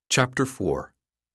Chapter 4.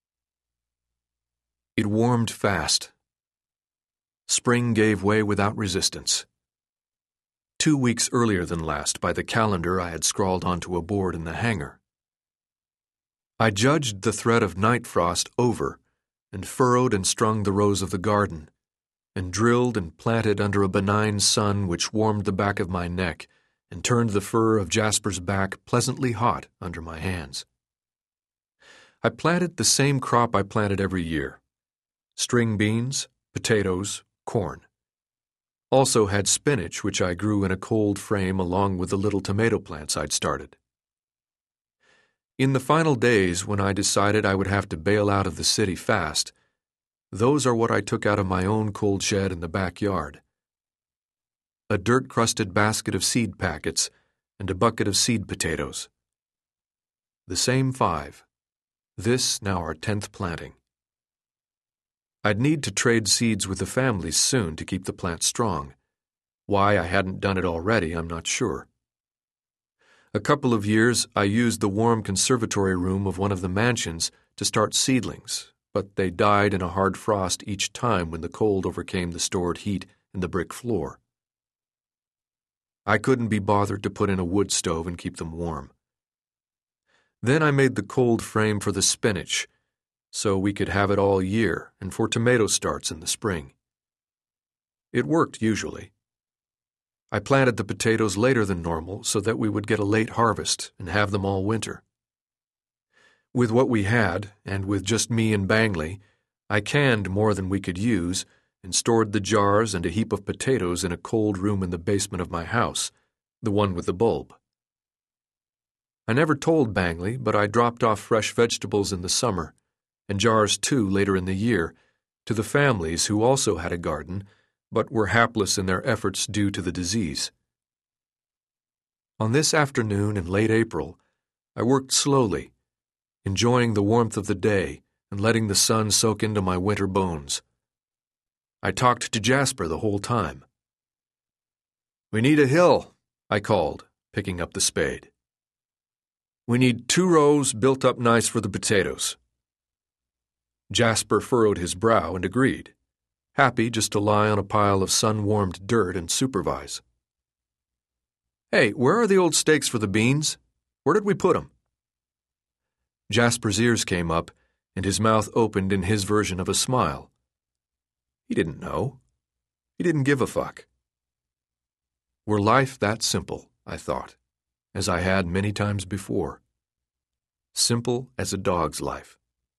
It warmed fast. Spring gave way without resistance. 2 weeks earlier than last, by the calendar I had scrawled onto a board in the hangar. I judged the threat of night frost over, and furrowed and strung the rows of the garden, and drilled and planted under a benign sun which warmed the back of my neck and turned the fur of Jasper's back pleasantly hot under my hands. I planted the same crop I planted every year: string beans, potatoes, corn. Also had spinach, which I grew in a cold frame along with the little tomato plants I'd started. In the final days, when I decided I would have to bail out of the city fast, those are what I took out of my own cold shed in the backyard: a dirt-crusted basket of seed packets and a bucket of seed potatoes. The same 5. This now our 10th planting. I'd need to trade seeds with the families soon to keep the plant strong. Why I hadn't done it already, I'm not sure. A couple of years I used the warm conservatory room of one of the mansions to start seedlings, but they died in a hard frost each time when the cold overcame the stored heat in the brick floor. I couldn't be bothered to put in a wood stove and keep them warm. Then I made the cold frame for the spinach, so we could have it all year, and for tomato starts in the spring. It worked usually. I planted the potatoes later than normal so that we would get a late harvest and have them all winter. With what we had, and with just me and Bangley, I canned more than we could use and stored the jars and a heap of potatoes in a cold room in the basement of my house, the one with the bulb. I never told Bangley, but I dropped off fresh vegetables in the summer, and jars too later in the year, to the families who also had a garden, but were hapless in their efforts due to the disease. On this afternoon in late April, I worked slowly, enjoying the warmth of the day and letting the sun soak into my winter bones. I talked to Jasper the whole time. "We need a hill," I called, picking up the spade. "We need 2 rows built up nice for the potatoes." Jasper furrowed his brow and agreed, happy just to lie on a pile of sun-warmed dirt and supervise. "Hey, where are the old stakes for the beans? Where did we put 'em?" Jasper's ears came up, and his mouth opened in his version of a smile. He didn't know. He didn't give a fuck. Were life that simple, I thought, as I had many times before. Simple as a dog's life.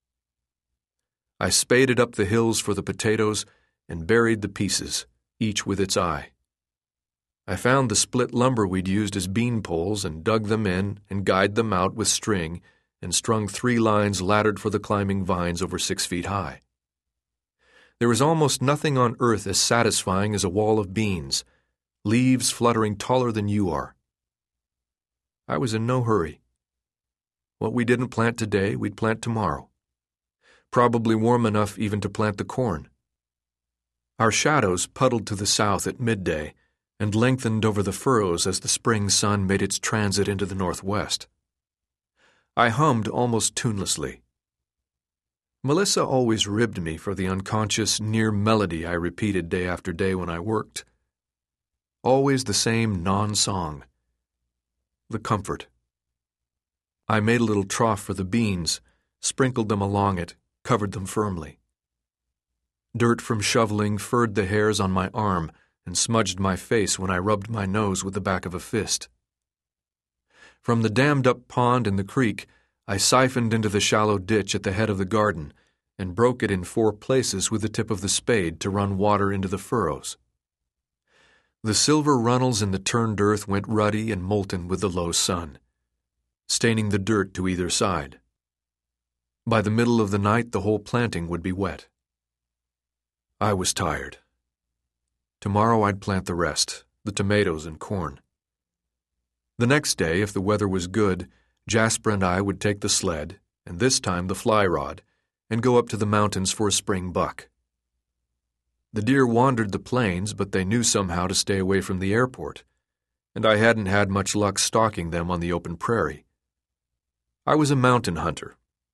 I spaded up the hills for the potatoes and buried the pieces, each with its eye. I found the split lumber we'd used as bean poles and dug them in and guyed them out with string and strung 3 lines laddered for the climbing vines over 6 feet high. There is almost nothing on earth as satisfying as a wall of beans, leaves fluttering taller than you are. I was in no hurry. What we didn't plant today, we'd plant tomorrow. Probably warm enough even to plant the corn. Our shadows puddled to the south at midday and lengthened over the furrows as the spring sun made its transit into the northwest. I hummed almost tunelessly. Melissa always ribbed me for the unconscious, near melody I repeated day after day when I worked. Always the same non-song. The comfort. I made a little trough for the beans, sprinkled them along it, covered them firmly. Dirt from shoveling furred the hairs on my arm and smudged my face when I rubbed my nose with the back of a fist. From the dammed-up pond in the creek, I siphoned into the shallow ditch at the head of the garden and broke it in 4 places with the tip of the spade to run water into the furrows. The silver runnels in the turned earth went ruddy and molten with the low sun, staining the dirt to either side. By the middle of the night, the whole planting would be wet. I was tired. Tomorrow I'd plant the rest, the tomatoes and corn. The next day, if the weather was good, Jasper and I would take the sled, and this time the fly rod, and go up to the mountains for a spring buck. The deer wandered the plains, but they knew somehow to stay away from the airport, and I hadn't had much luck stalking them on the open prairie. I was a mountain hunter,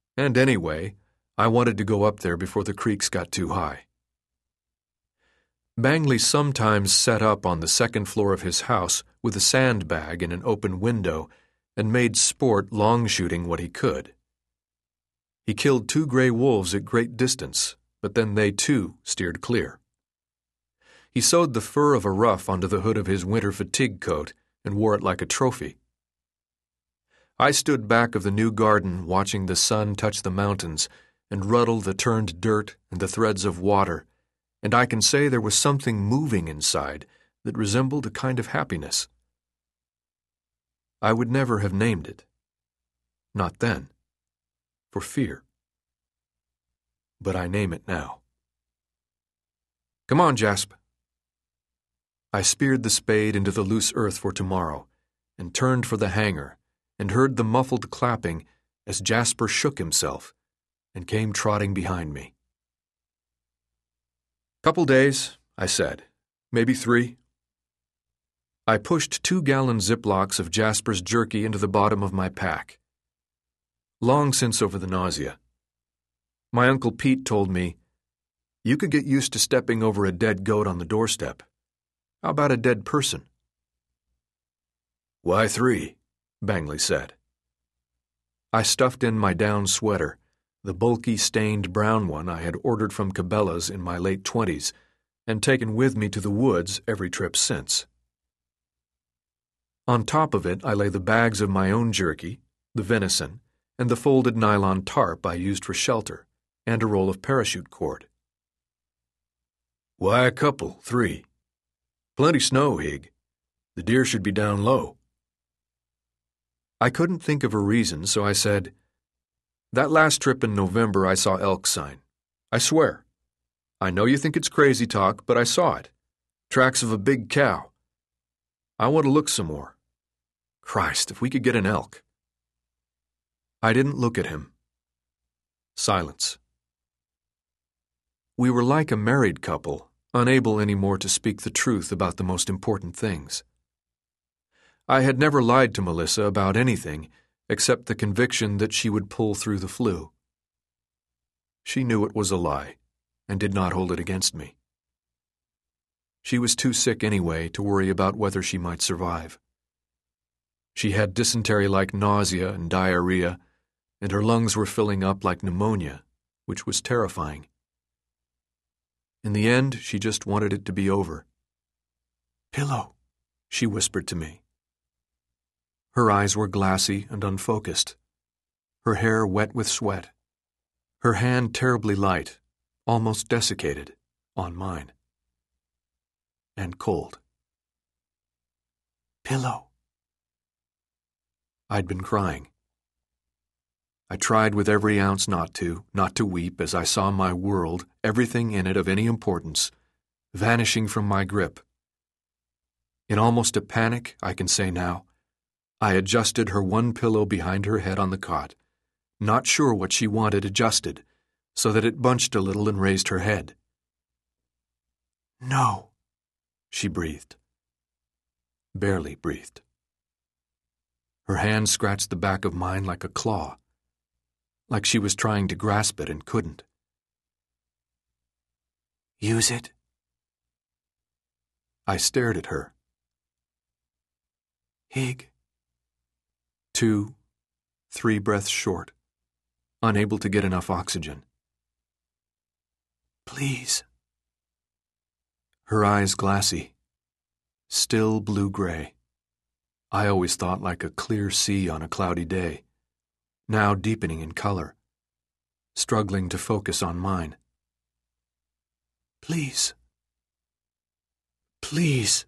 And anyway, I wanted to go up there before the creeks got too high. Bangley sometimes sat up on the second floor of his house with a sandbag in an open window and made sport long-shooting what he could. He killed 2 gray wolves at great distance, but then they too steered clear. He sewed the fur of a ruff onto the hood of his winter fatigue coat and wore it like a trophy. I stood back of the new garden watching the sun touch the mountains and ruddle the turned dirt and the threads of water, and I can say there was something moving inside that resembled a kind of happiness. I would never have named it. Not then. For fear. But I name it now. Come on, Jasp. I speared the spade into the loose earth for tomorrow and turned for the hangar and heard the muffled clapping as Jasper shook himself and came trotting behind me. "Couple days," I said. "Maybe 3. I pushed 2-gallon Ziplocs of Jasper's jerky into the bottom of my pack. Long since over the nausea. My Uncle Pete told me, "You could get used to stepping over a dead goat on the doorstep. How about a dead person?" "Why 3?" Bangley said. I stuffed in my down sweater, the bulky stained brown one I had ordered from Cabela's in my late 20s and taken with me to the woods every trip since. On top of it I lay the bags of my own jerky, the venison, and the folded nylon tarp I used for shelter, and a roll of parachute cord. "Why a couple, 3? Plenty snow, Hig. The deer should be down low." I couldn't think of a reason, so I said, "That last trip in November I saw elk sign. I swear. I know you think it's crazy talk, but I saw it. Tracks of a big cow. I want to look some more. Christ, if we could get an elk." I didn't look at him. Silence. We were like a married couple, unable anymore to speak the truth about the most important things. I had never lied to Melissa about anything except the conviction that she would pull through the flu. She knew it was a lie and did not hold it against me. She was too sick anyway to worry about whether she might survive. She had dysentery-like nausea and diarrhea, and her lungs were filling up like pneumonia, which was terrifying. In the end, she just wanted it to be over. "Pillow," she whispered to me. Her eyes were glassy and unfocused, her hair wet with sweat, her hand terribly light, almost desiccated, on mine. And cold. "Pillow." I'd been crying. I tried with every ounce not to weep as I saw my world, everything in it of any importance, vanishing from my grip. In almost a panic, I can say now, I adjusted her one pillow behind her head on the cot, not sure what she wanted adjusted, so that it bunched a little and raised her head. "No," she breathed. Barely breathed. Her hand scratched the back of mine like a claw, like she was trying to grasp it and couldn't. "Use it?" I stared at her. "Hig." 2, 3 breaths short, unable to get enough oxygen. "Please." Her eyes glassy, still blue-gray. I always thought like a clear sea on a cloudy day, now deepening in color, struggling to focus on mine. "Please. Please."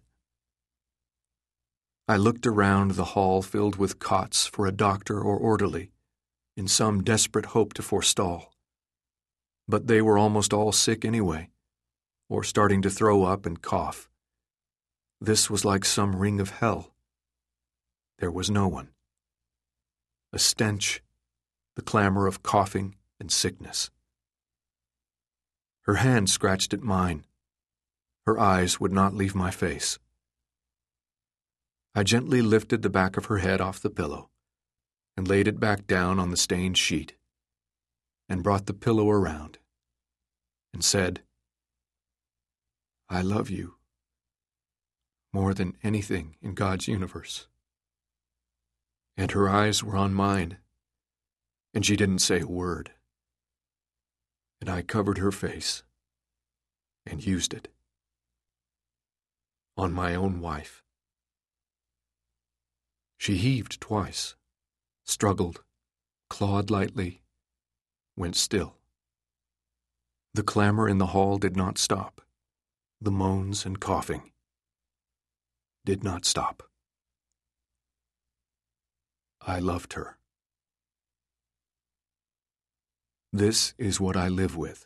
I looked around the hall filled with cots for a doctor or orderly, in some desperate hope to forestall. But they were almost all sick anyway, or starting to throw up and cough. This was like some ring of hell. There was no one. A stench, the clamor of coughing and sickness. Her hand scratched at mine. Her eyes would not leave my face. I gently lifted the back of her head off the pillow and laid it back down on the stained sheet. and brought the pillow around and said, "I love you more than anything in God's universe." And her eyes were on mine, and she didn't say a word. And I covered her face and used it on my own wife. She heaved twice, struggled, clawed lightly, went still. The clamor in the hall did not stop. The moans and coughing did not stop. I loved her. This is what I live with.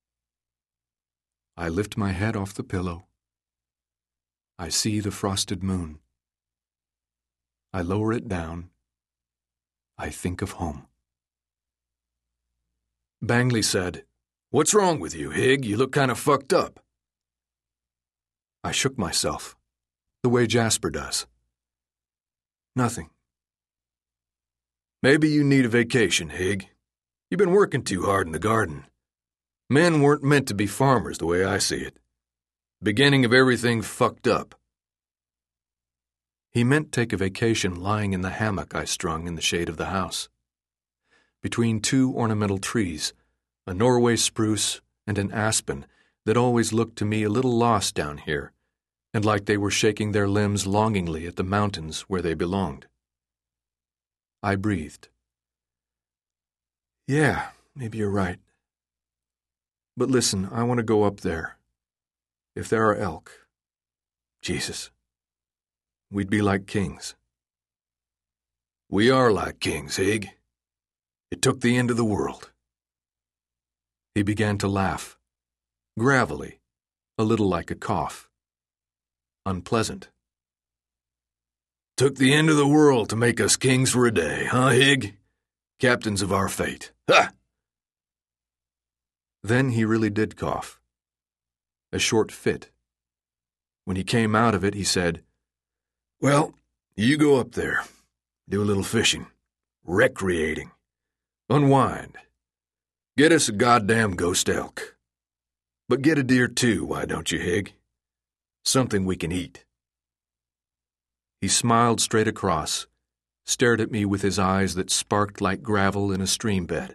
I lift my head off the pillow. I see the frosted moon. I lower it down. I think of home. Bangley said, "What's wrong with you, Hig? You look kind of fucked up." I shook myself, the way Jasper does. "Nothing." "Maybe you need a vacation, Hig. You've been working too hard in the garden. Men weren't meant to be farmers the way I see it. Beginning of everything fucked up." He meant take a vacation lying in the hammock I strung in the shade of the house. Between two ornamental trees, a Norway spruce and an aspen that always looked to me a little lost down here, and like they were shaking their limbs longingly at the mountains where they belonged. I breathed. "Yeah, maybe you're right. But listen, I want to go up there. If there are elk, Jesus, we'd be like kings." "We are like kings, Hig. It took the end of the world." He began to laugh, gravelly, a little like a cough. Unpleasant. "Took the end of the world to make us kings for a day, huh, Hig? Captains of our fate. Ha!" Then he really did cough. A short fit. When he came out of it, he said, "Well, you go up there. Do a little fishing. Recreating. Unwind. Get us a goddamn ghost elk. But get a deer too, why don't you, Hig? Something we can eat." He smiled straight across, stared at me with his eyes that sparked like gravel in a stream bed.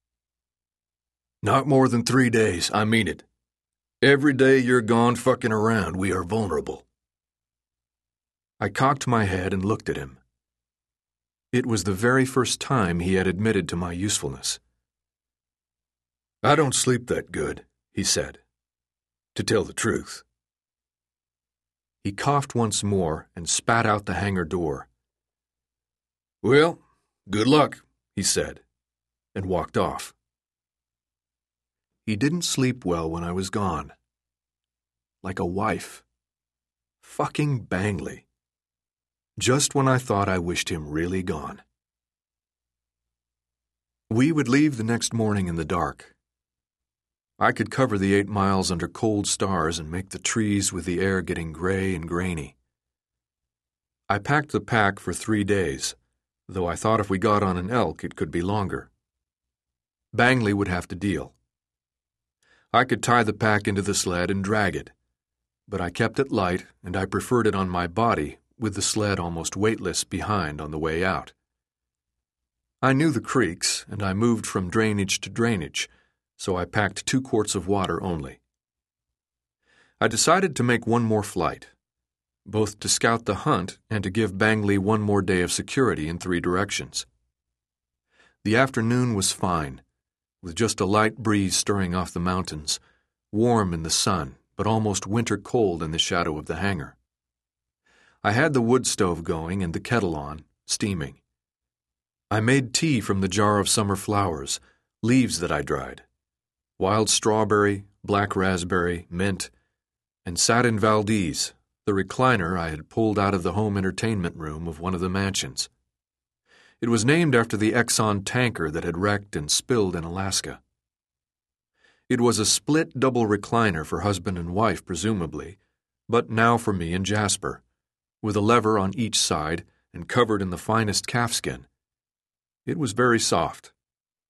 "Not more than 3 days, I mean it. Every day you're gone fucking around, we are vulnerable." I cocked my head and looked at him. It was the very first time he had admitted to my usefulness. "I don't sleep that good," he said, "to tell the truth." He coughed once more and spat out the hangar door. "Well, good luck," he said, and walked off. He didn't sleep well when I was gone. Like a wife. Fucking Bangley. Just when I thought I wished him really gone. We would leave the next morning in the dark. I could cover the 8 miles under cold stars and make the trees with the air getting gray and grainy. I packed the pack for 3 days, though I thought if we got on an elk it could be longer. Bangley would have to deal. I could tie the pack into the sled and drag it, but I kept it light and I preferred it on my body with the sled almost weightless behind on the way out. I knew the creeks and I moved from drainage to drainage, so I packed 2 quarts of water only. I decided to make one more flight, both to scout the hunt and to give Bangley one more day of security in 3 directions. The afternoon was fine, with just a light breeze stirring off the mountains, warm in the sun, but almost winter cold in the shadow of the hangar. I had the wood stove going and the kettle on, steaming. I made tea from the jar of summer flowers, leaves that I dried, wild strawberry, black raspberry, mint, and sat in Valdez, the recliner I had pulled out of the home entertainment room of one of the mansions. It was named after the Exxon tanker that had wrecked and spilled in Alaska. It was a split double recliner for husband and wife, presumably, but now for me and Jasper, with a lever on each side and covered in the finest calfskin. It was very soft.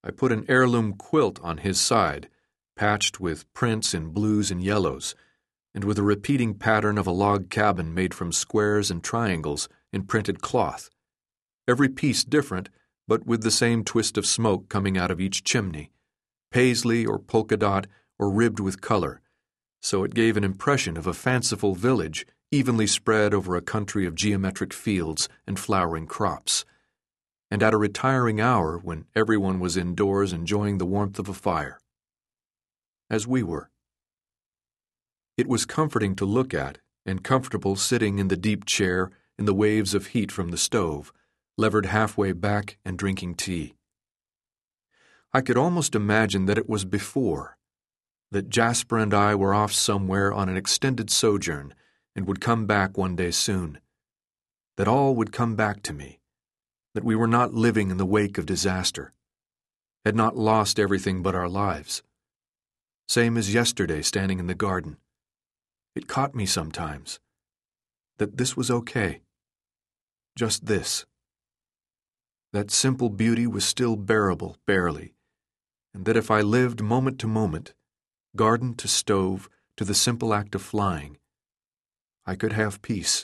I put an heirloom quilt on his side, patched with prints in blues and yellows, and with a repeating pattern of a log cabin made from squares and triangles in printed cloth, every piece different, but with the same twist of smoke coming out of each chimney, paisley or polka dot or ribbed with color, so it gave an impression of a fanciful village evenly spread over a country of geometric fields and flowering crops, and at a retiring hour when everyone was indoors enjoying the warmth of a fire. As we were. It was comforting to look at, and comfortable sitting in the deep chair in the waves of heat from the stove, levered halfway back and drinking tea. I could almost imagine that it was before, that Jasper and I were off somewhere on an extended sojourn and would come back one day soon, that all would come back to me, that we were not living in the wake of disaster, had not lost everything but our lives. Same as yesterday standing in the garden. It caught me sometimes, that this was okay. Just this. That simple beauty was still bearable, barely, and that if I lived moment to moment, garden to stove, to the simple act of flying, I could have peace.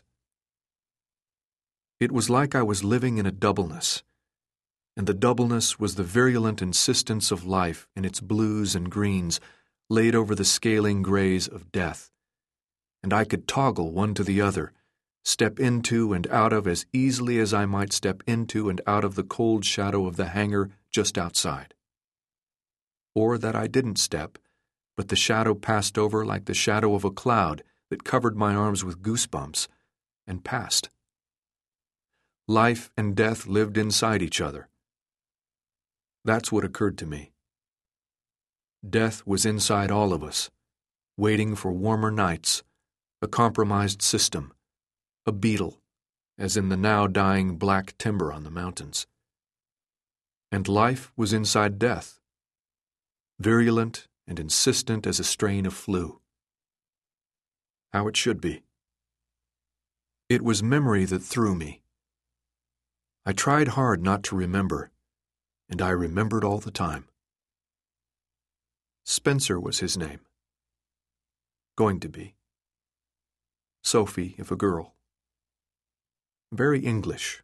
It was like I was living in a doubleness, and the doubleness was the virulent insistence of life in its blues and greens laid over the scaling grays of death, and I could toggle one to the other, step into and out of as easily as I might step into and out of the cold shadow of the hangar just outside. Or that I didn't step, but the shadow passed over like the shadow of a cloud that covered my arms with goosebumps, and passed. Life and death lived inside each other. That's what occurred to me. Death was inside all of us, waiting for warmer nights, a compromised system, a beetle, as in the now dying black timber on the mountains. And life was inside death, virulent and insistent as a strain of flu. How it should be. It was memory that threw me. I tried hard not to remember, and I remembered all the time. Spencer was his name. Going to be. Sophie, if a girl. Very English.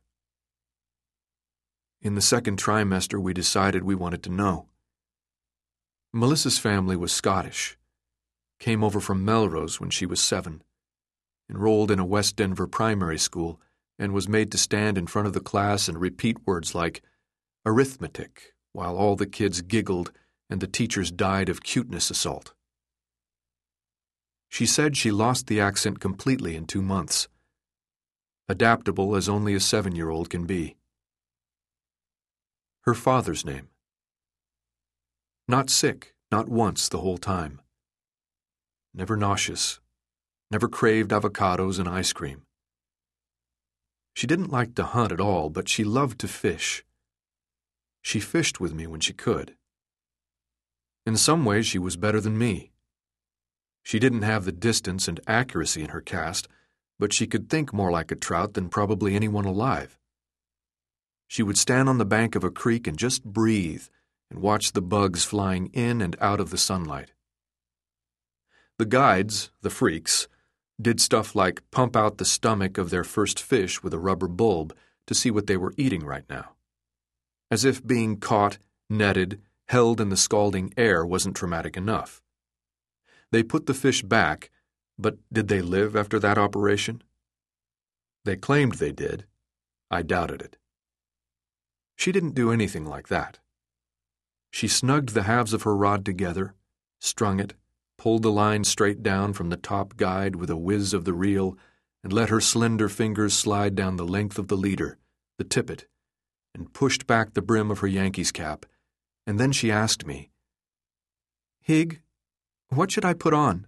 In the second trimester, we decided we wanted to know. Melissa's family was Scottish, came over from Melrose when she was 7, enrolled in a West Denver primary school, and was made to stand in front of the class and repeat words like arithmetic, while all the kids giggled and the teachers died of cuteness assault. She said she lost the accent completely in 2 months, adaptable as only a 7-year-old can be. Her father's name. Not sick, not once the whole time. Never nauseous, never craved avocados and ice cream. She didn't like to hunt at all, but she loved to fish. She fished with me when she could. In some ways she was better than me. She didn't have the distance and accuracy in her cast, but she could think more like a trout than probably anyone alive. She would stand on the bank of a creek and just breathe and watch the bugs flying in and out of the sunlight. The guides, the freaks, did stuff like pump out the stomach of their first fish with a rubber bulb to see what they were eating right now. As if being caught, netted, held in the scalding air wasn't traumatic enough. They put the fish back, but did they live after that operation? They claimed they did. I doubted it. She didn't do anything like that. She snugged the halves of her rod together, strung it, pulled the line straight down from the top guide with a whiz of the reel, and let her slender fingers slide down the length of the leader, the tippet, and pushed back the brim of her Yankees cap, and then she asked me, "Hig, what should I put on?"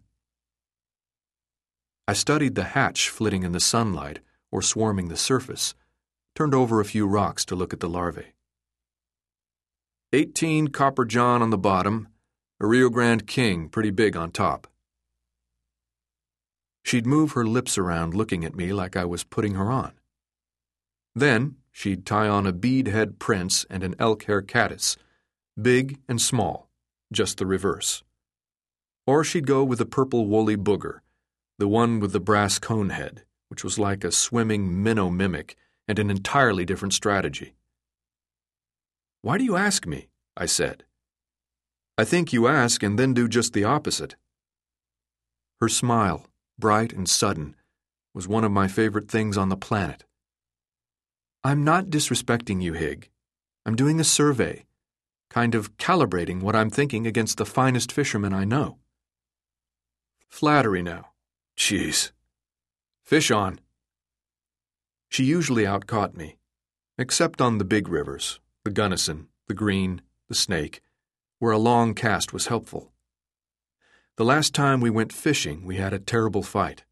I studied the hatch flitting in the sunlight or swarming the surface, turned over a few rocks to look at the larvae. 18 Copper John on the bottom, a Rio Grande King pretty big on top. She'd move her lips around looking at me like I was putting her on. Then she'd tie on a bead head prince and an elk hair caddis, Big and small, just the reverse. Or she'd go with the purple woolly booger, the one with the brass cone head, which was like a swimming minnow mimic and an entirely different strategy. "Why do you ask me?" I said. "I think you ask and then do just the opposite." Her smile, bright and sudden, was one of my favorite things on the planet. "I'm not disrespecting you, Hig. I'm doing a survey, kind of calibrating what I'm thinking against the finest fishermen I know." Flattery now. Jeez. Fish on. She usually outcaught me, except on the big rivers, the Gunnison, the Green, the Snake, where a long cast was helpful. The last time we went fishing, we had a terrible fight.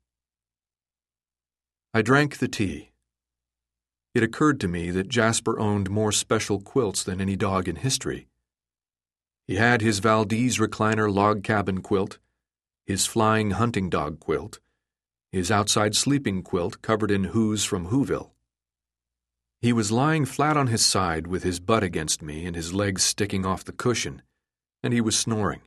I drank the tea. It occurred to me that Jasper owned more special quilts than any dog in history. He had his Valdez recliner log cabin quilt, his flying hunting dog quilt, his outside sleeping quilt covered in Who's from Whoville. He was lying flat on his side with his butt against me and his legs sticking off the cushion, and he was snoring.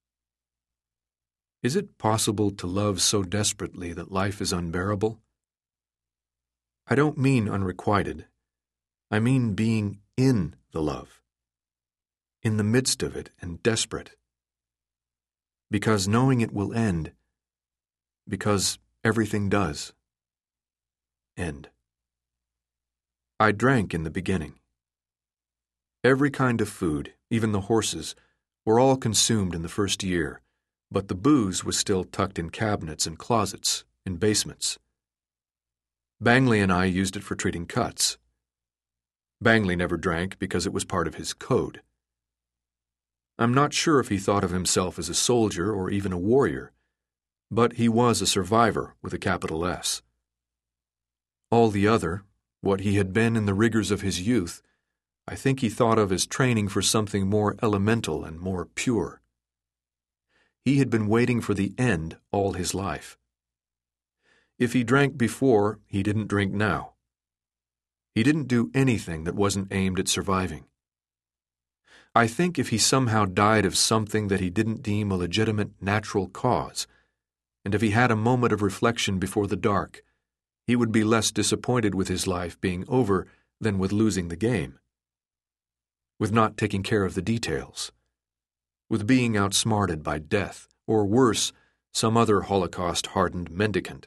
Is it possible to love so desperately that life is unbearable? I don't mean unrequited. I mean being in the love, in the midst of it and desperate. Because knowing it will end, because everything does end. I drank in the beginning. Every kind of food, even the horses, were all consumed in the first year, but the booze was still tucked in cabinets and closets, in basements. Bangley and I used it for treating cuts. Bangley never drank because it was part of his code. I'm not sure if he thought of himself as a soldier or even a warrior, but he was a survivor with a capital S. All the other, what he had been in the rigors of his youth, I think he thought of as training for something more elemental and more pure. He had been waiting for the end all his life. If he drank before, he didn't drink now. He didn't do anything that wasn't aimed at surviving. I think if he somehow died of something that he didn't deem a legitimate natural cause, and if he had a moment of reflection before the dark, he would be less disappointed with his life being over than with losing the game, with not taking care of the details, with being outsmarted by death, or worse, some other Holocaust-hardened mendicant.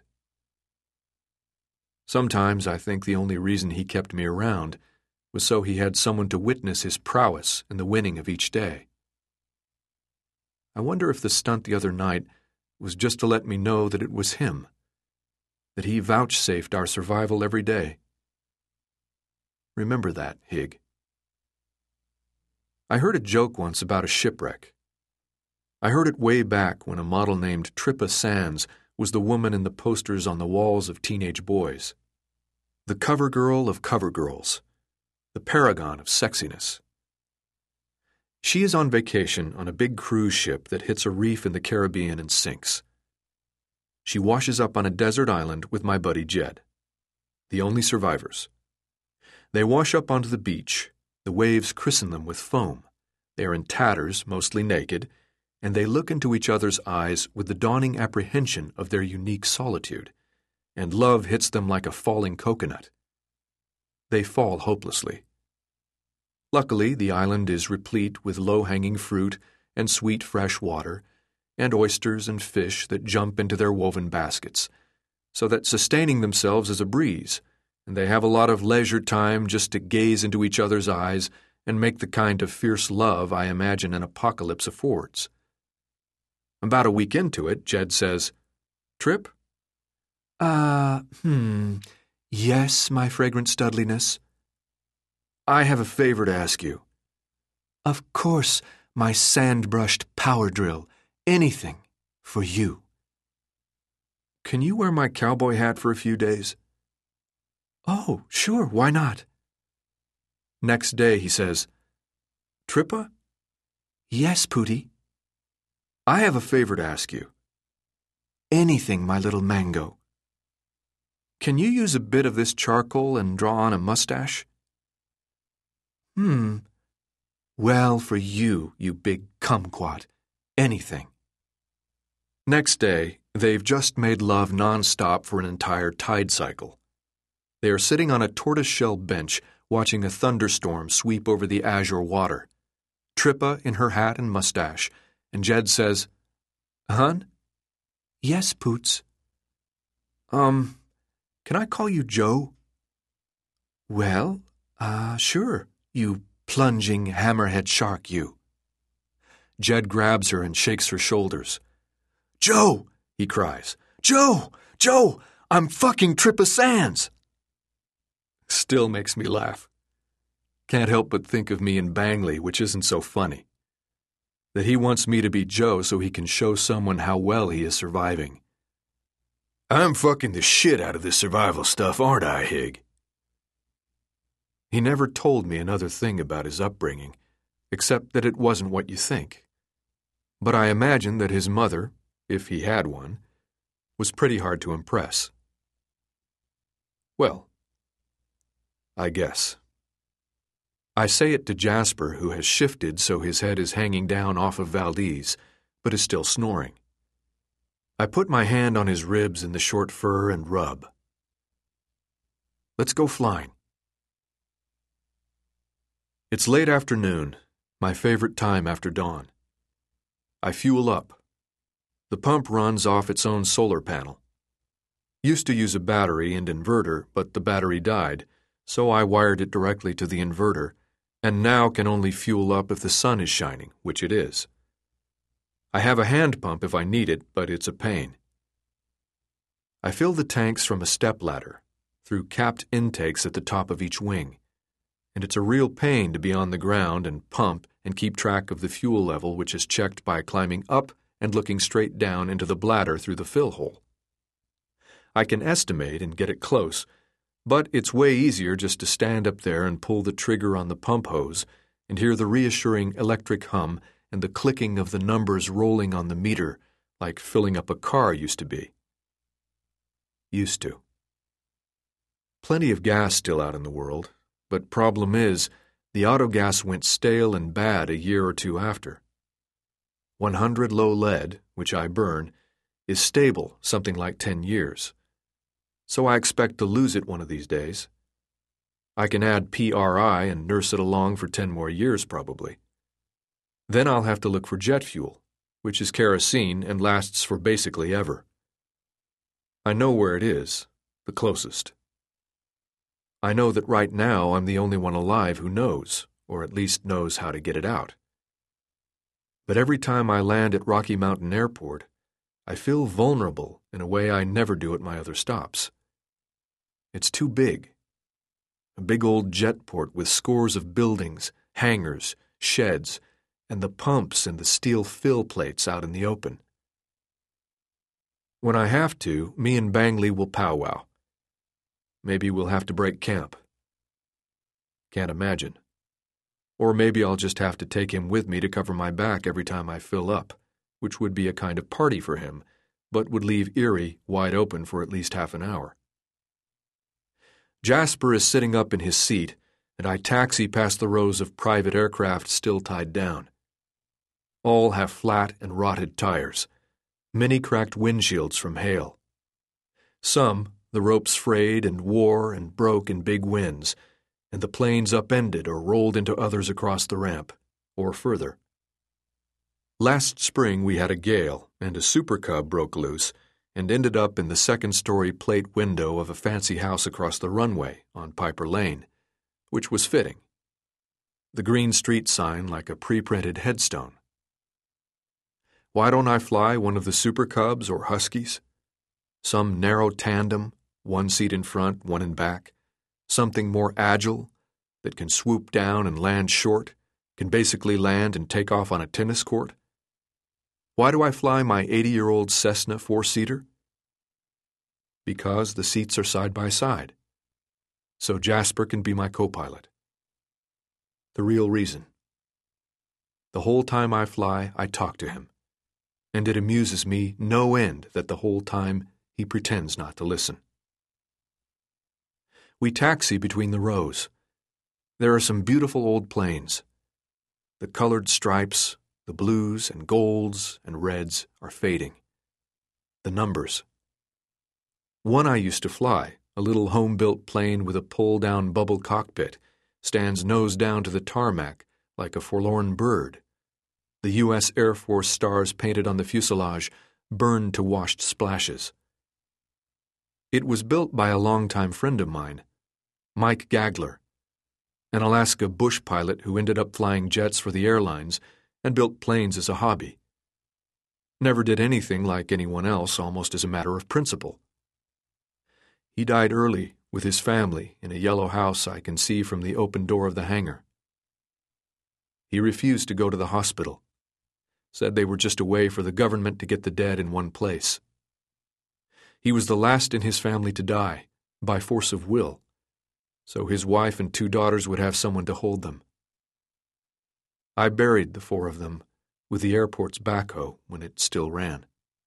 Sometimes I think the only reason he kept me around was so he had someone to witness his prowess in the winning of each day. I wonder if the stunt the other night was just to let me know that it was him, that he vouchsafed our survival every day. Remember that, Hig. I heard a joke once about a shipwreck. I heard it way back when a model named Trippa Sands was the woman in the posters on the walls of teenage boys. The cover girl of cover girls. The paragon of sexiness. She is on vacation on a big cruise ship that hits a reef in the Caribbean and sinks. She washes up on a desert island with my buddy Jed, the only survivors. They wash up onto the beach. The waves christen them with foam. They are in tatters, mostly naked, and they look into each other's eyes with the dawning apprehension of their unique solitude, and love hits them like a falling coconut. They fall hopelessly. Luckily, the island is replete with low-hanging fruit and sweet fresh water, and oysters and fish that jump into their woven baskets, so that sustaining themselves is a breeze, and they have a lot of leisure time just to gaze into each other's eyes and make the kind of fierce love I imagine an apocalypse affords. About a week into it, Jed says, "Trip?" Yes, my fragrant studliness." "I have a favor to ask you." "Of course, my sand-brushed power drill. Anything for you." "Can you wear my cowboy hat for a few days?" "Oh, sure, why not?" Next day he says, "Trippa?" "Yes, Pootie." "I have a favor to ask you." "Anything, my little mango." "Can you use a bit of this charcoal and draw on a mustache?" Well, for you, you big kumquat. Anything. Next day, they've just made love non-stop for an entire tide cycle. They are sitting on a tortoise-shell bench watching a thunderstorm sweep over the azure water. Trippa in her hat and mustache, and Jed says, "Hun?" "Yes, Poots." Can I call you Joe?" "Well, sure, you plunging hammerhead shark, you." Jed grabs her and shakes her shoulders. "Joe!" he cries. "Joe! Joe! I'm fucking Trippa Sands!" Still makes me laugh. Can't help but think of me in Bangley, which isn't so funny. That he wants me to be Joe so he can show someone how well he is surviving. I'm fucking the shit out of this survival stuff, aren't I, Hig? He never told me another thing about his upbringing, except that it wasn't what you think. But I imagine that his mother, if he had one, was pretty hard to impress. Well, I guess. I say it to Jasper, who has shifted so his head is hanging down off of Valdez, but is still snoring. I put my hand on his ribs in the short fur and rub. Let's go flying. It's late afternoon, my favorite time after dawn. I fuel up. The pump runs off its own solar panel. Used to use a battery and inverter, but the battery died, so I wired it directly to the inverter, and now can only fuel up if the sun is shining, which it is. I have a hand pump if I need it, but it's a pain. I fill the tanks from a stepladder, through capped intakes at the top of each wing, and it's a real pain to be on the ground and pump and keep track of the fuel level, which is checked by climbing up and looking straight down into the bladder through the fill hole. I can estimate and get it close, but it's way easier just to stand up there and pull the trigger on the pump hose and hear the reassuring electric hum and the clicking of the numbers rolling on the meter like filling up a car used to be. Used to. Plenty of gas still out in the world, but problem is, the autogas went stale and bad a year or two after. 100 low lead, which I burn, is stable something like 10 years. So I expect to lose it one of these days. I can add PRI and nurse it along for 10 more years probably. Then I'll have to look for jet fuel, which is kerosene and lasts for basically ever. I know where it is, the closest. I know that right now I'm the only one alive who knows, or at least knows how to get it out. But every time I land at Rocky Mountain Airport, I feel vulnerable in a way I never do at my other stops. It's too big. A big old jetport with scores of buildings, hangars, sheds, and the pumps and the steel fill plates out in the open. When I have to, me and Bangley will powwow. Maybe we'll have to break camp. Can't imagine. Or maybe I'll just have to take him with me to cover my back every time I fill up, which would be a kind of party for him, but would leave Erie wide open for at least half an hour. Jasper is sitting up in his seat, and I taxi past the rows of private aircraft still tied down. All have flat and rotted tires, many cracked windshields from hail. Some, the ropes frayed and wore and broke in big winds, and the planes upended or rolled into others across the ramp, or further. Last spring we had a gale, and a Super Cub broke loose and ended up in the second-story plate window of a fancy house across the runway on Piper Lane, which was fitting. The green street sign like a pre-printed headstone. Why don't I fly one of the Super Cubs or Huskies? Some narrow tandem, one seat in front, one in back. Something more agile, that can swoop down and land short, can basically land and take off on a tennis court? Why do I fly my 80-year-old Cessna four-seater? Because the seats are side by side. So Jasper can be my co-pilot. The real reason. The whole time I fly, I talk to him. And it amuses me no end that the whole time he pretends not to listen. We taxi between the rows. There are some beautiful old planes. The colored stripes, the blues and golds and reds are fading. The numbers. One I used to fly, a little home-built plane with a pull-down bubble cockpit, stands nose down to the tarmac like a forlorn bird. The U.S. Air Force stars painted on the fuselage burned to washed splashes. It was built by a longtime friend of mine, Mike Gagler, an Alaska bush pilot who ended up flying jets for the airlines and built planes as a hobby. Never did anything like anyone else, almost as a matter of principle. He died early with his family in a yellow house I can see from the open door of the hangar. He refused to go to the hospital, said they were just a way for the government to get the dead in one place. He was the last in his family to die, by force of will, so his wife and 2 daughters would have someone to hold them. I buried the 4 of them with the airport's backhoe when it still ran.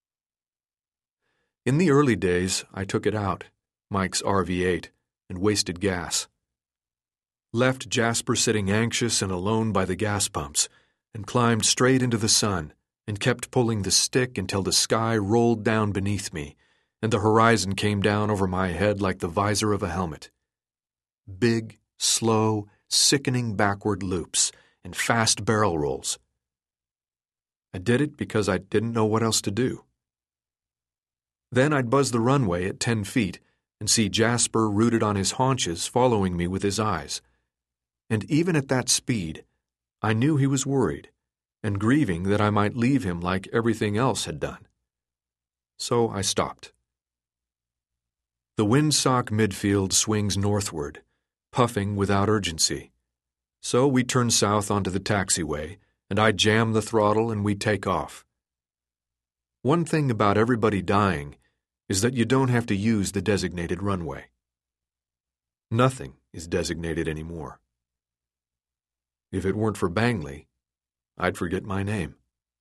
In the early days, I took it out, Mike's RV-8, and wasted gas. Left Jasper sitting anxious and alone by the gas pumps, and climbed straight into the sun, and kept pulling the stick until the sky rolled down beneath me, and the horizon came down over my head like the visor of a helmet. Big, slow, sickening backward loops, and fast barrel rolls. I did it because I didn't know what else to do. Then I'd buzz the runway at 10 feet, and see Jasper rooted on his haunches following me with his eyes. And even at that speed, I knew he was worried, and grieving that I might leave him like everything else had done. So I stopped. The windsock midfield swings northward, puffing without urgency. So we turn south onto the taxiway, and I jam the throttle and we take off. One thing about everybody dying is that you don't have to use the designated runway. Nothing is designated anymore. If it weren't for Bangley, I'd forget my name.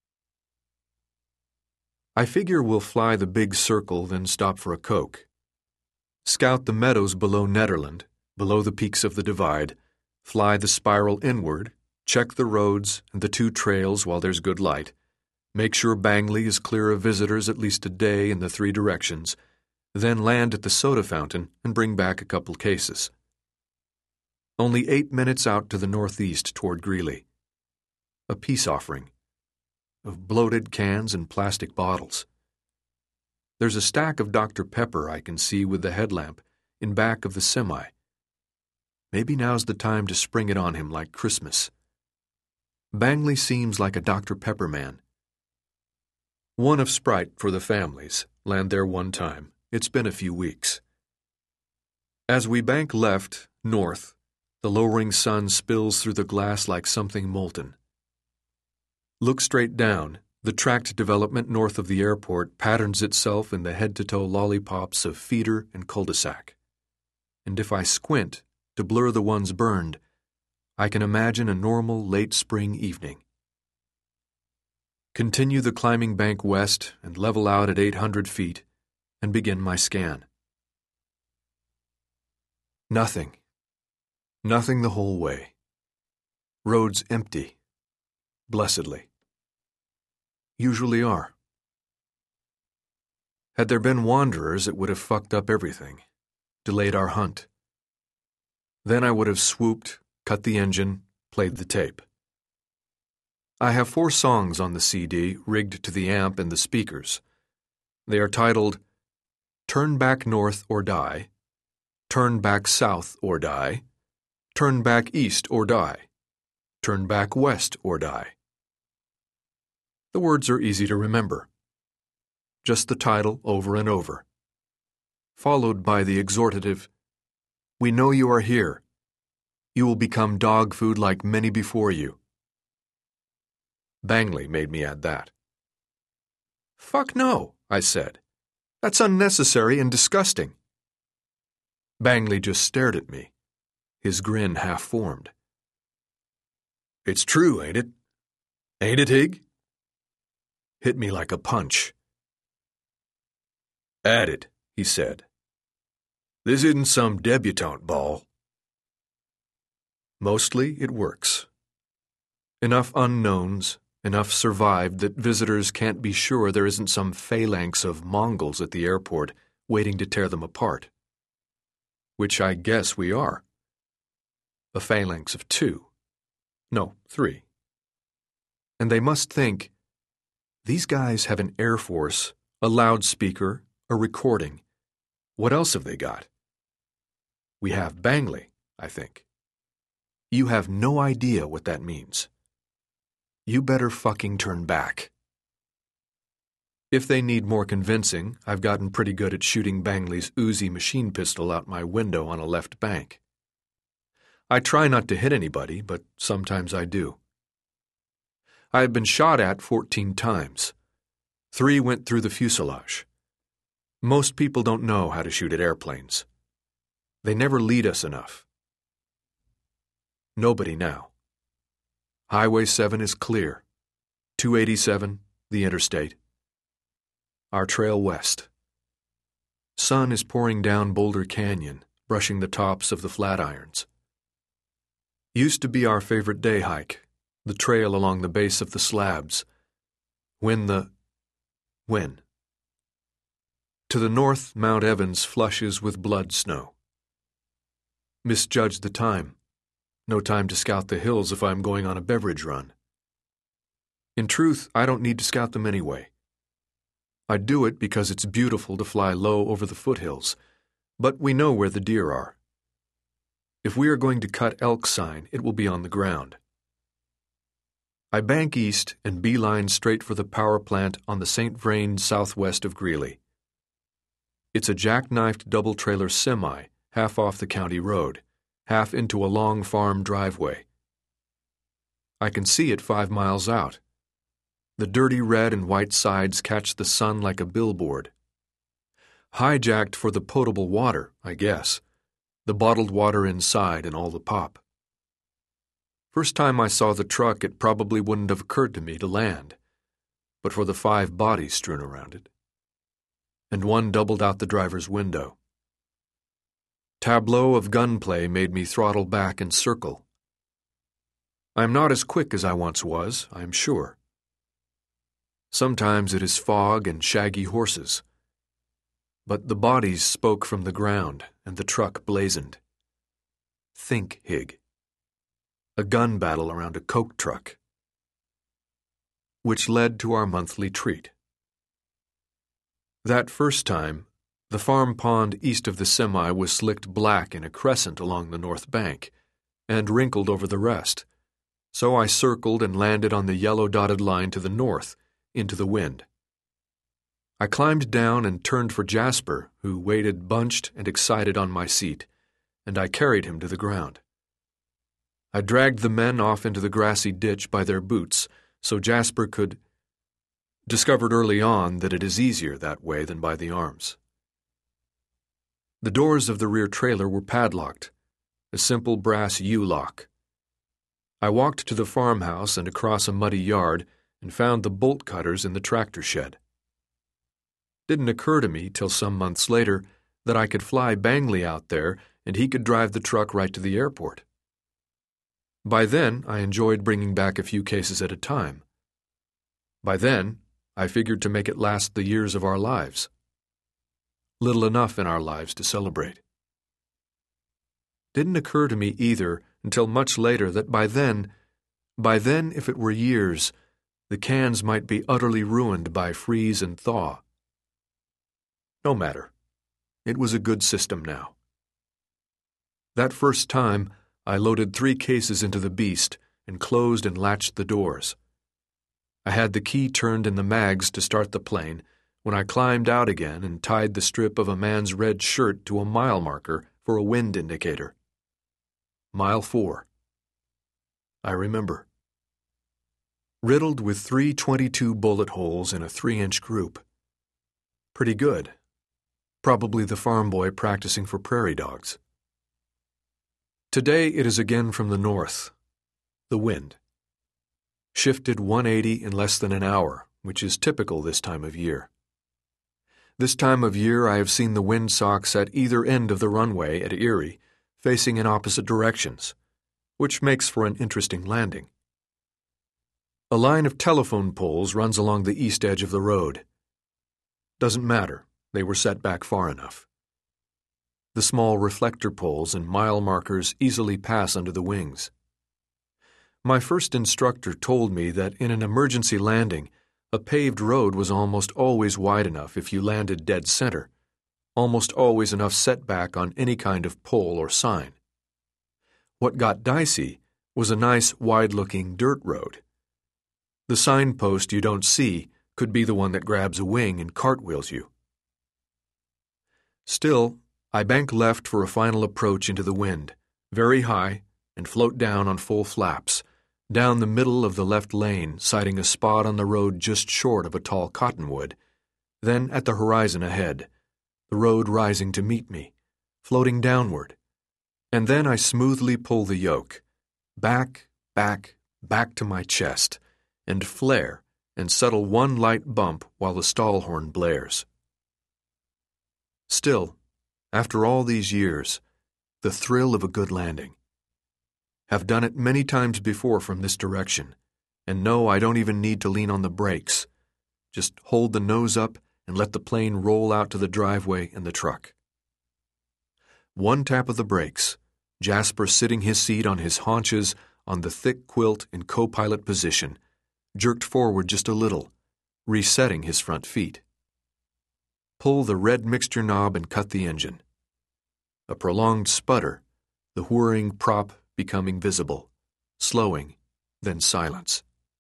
I figure we'll fly the big circle, then stop for a Coke. Scout the meadows below Nederland, below the peaks of the divide, fly the spiral inward, check the roads and the 2 trails while there's good light, make sure Bangley is clear of visitors at least a day in the 3 directions, then land at the soda fountain and bring back a couple cases. Only 8 minutes out to the northeast toward Greeley. A peace offering of bloated cans and plastic bottles. There's a stack of Dr. Pepper I can see with the headlamp in back of the semi. Maybe now's the time to spring it on him like Christmas. Bangley seems like a Dr. Pepper man. One of Sprite for the families. Land there one time. It's been a few weeks. As we bank left, north, the lowering sun spills through the glass like something molten. Look straight down. The tract development north of the airport patterns itself in the head-to-toe lollipops of feeder and cul-de-sac. And if I squint to blur the ones burned, I can imagine a normal late spring evening. Continue the climbing bank west and level out at 800 feet and begin my scan. Nothing. Nothing the whole way. Roads empty. Blessedly. Usually are. Had there been wanderers, it would have fucked up everything, delayed our hunt. Then I would have swooped, cut the engine, played the tape. I have 4 songs on the CD rigged to the amp and the speakers. They are titled Turn Back North or Die, Turn Back South or Die, Turn Back East or Die, Turn Back West or Die. The words are easy to remember. Just the title over and over. Followed by the exhortative, We know you are here. You will become dog food like many before you. Bangley made me add that. Fuck no, I said. That's unnecessary and disgusting. Bangley just stared at me, his grin half-formed. It's true, ain't it? Ain't it, Hig? Hit me like a punch. Add it, he said. This isn't some debutante ball. Mostly it works. Enough unknowns, enough survived that visitors can't be sure there isn't some phalanx of Mongols at the airport waiting to tear them apart. Which I guess we are. A phalanx of 2. No, 3. And they must think, these guys have an Air Force, a loudspeaker, a recording. What else have they got? We have Bangley, I think. You have no idea what that means. You better fucking turn back. If they need more convincing, I've gotten pretty good at shooting Bangley's Uzi machine pistol out my window on a left bank. I try not to hit anybody, but sometimes I do. I have been shot at 14 times. 3 went through the fuselage. Most people don't know how to shoot at airplanes. They never lead us enough. Nobody now. Highway 7 is clear. 287, the interstate. Our trail west. Sun is pouring down Boulder Canyon, brushing the tops of the Flatirons. Used to be our favorite day hike, the trail along the base of the slabs. When? To the north, Mount Evans flushes with blood snow. Misjudged the time. No time to scout the hills if I'm going on a beverage run. In truth, I don't need to scout them anyway. I do it because it's beautiful to fly low over the foothills, but we know where the deer are. If we are going to cut elk sign, it will be on the ground. I bank east and beeline straight for the power plant on the St. Vrain southwest of Greeley. It's a jackknifed double-trailer semi, half off the county road, half into a long farm driveway. I can see it 5 miles out. The dirty red and white sides catch the sun like a billboard. Hijacked for the potable water, I guess. The bottled water inside and all the pop. First time I saw the truck, it probably wouldn't have occurred to me to land, but for the 5 bodies strewn around it. And one doubled out the driver's window. Tableau of gunplay made me throttle back and circle. I am not as quick as I once was, I am sure. Sometimes it is fog and shaggy horses. But the bodies spoke from the ground, and the truck blazoned. Think, Hig. A gun battle around a Coke truck. Which led to our monthly treat. That first time, the farm pond east of the semi was slicked black in a crescent along the north bank, and wrinkled over the rest, so I circled and landed on the yellow dotted line to the north, into the wind. I climbed down and turned for Jasper, who waited bunched and excited on my seat, and I carried him to the ground. I dragged the men off into the grassy ditch by their boots, so Jasper could... Discovered early on that it is easier that way than by the arms. The doors of the rear trailer were padlocked, a simple brass U-lock. I walked to the farmhouse and across a muddy yard and found the bolt cutters in the tractor shed. Didn't occur to me till some months later that I could fly Bangley out there and he could drive the truck right to the airport. By then, I enjoyed bringing back a few cases at a time. By then, I figured to make it last the years of our lives. Little enough in our lives to celebrate. Didn't occur to me either until much later that by then, if it were years, the cans might be utterly ruined by freeze and thaw. No matter. It was a good system now. That first time, I loaded 3 cases into the beast and closed and latched the doors. I had the key turned in the mags to start the plane when I climbed out again and tied the strip of a man's red shirt to a mile marker for a wind indicator. Mile 4. I remember. Riddled with 3 .22 bullet holes in a 3-inch group. Pretty good. Probably the farm boy practicing for prairie dogs. Today it is again from the north. The wind. Shifted 180 in less than an hour, which is typical this time of year. This time of year I have seen the windsocks at either end of the runway at Erie, facing in opposite directions, which makes for an interesting landing. A line of telephone poles runs along the east edge of the road. Doesn't matter, they were set back far enough. The small reflector poles and mile markers easily pass under the wings. My first instructor told me that in an emergency landing, a paved road was almost always wide enough if you landed dead center, almost always enough setback on any kind of pole or sign. What got dicey was a nice, wide-looking dirt road. The signpost you don't see could be the one that grabs a wing and cartwheels you. Still, I bank left for a final approach into the wind, very high, and float down on full flaps, down the middle of the left lane, sighting a spot on the road just short of a tall cottonwood, then at the horizon ahead, the road rising to meet me, floating downward, and then I smoothly pull the yoke, back, back, back to my chest, and flare and settle one light bump while the stall horn blares. Still, after all these years, the thrill of a good landing. Have done it many times before from this direction, and know I don't even need to lean on the brakes. Just hold the nose up and let the plane roll out to the driveway and the truck. One tap of the brakes, Jasper sitting his seat on his haunches on the thick quilt in co-pilot position, jerked forward just a little, resetting his front feet. Pull the red mixture knob and cut the engine. A prolonged sputter, the whirring prop becoming visible, slowing, then silence.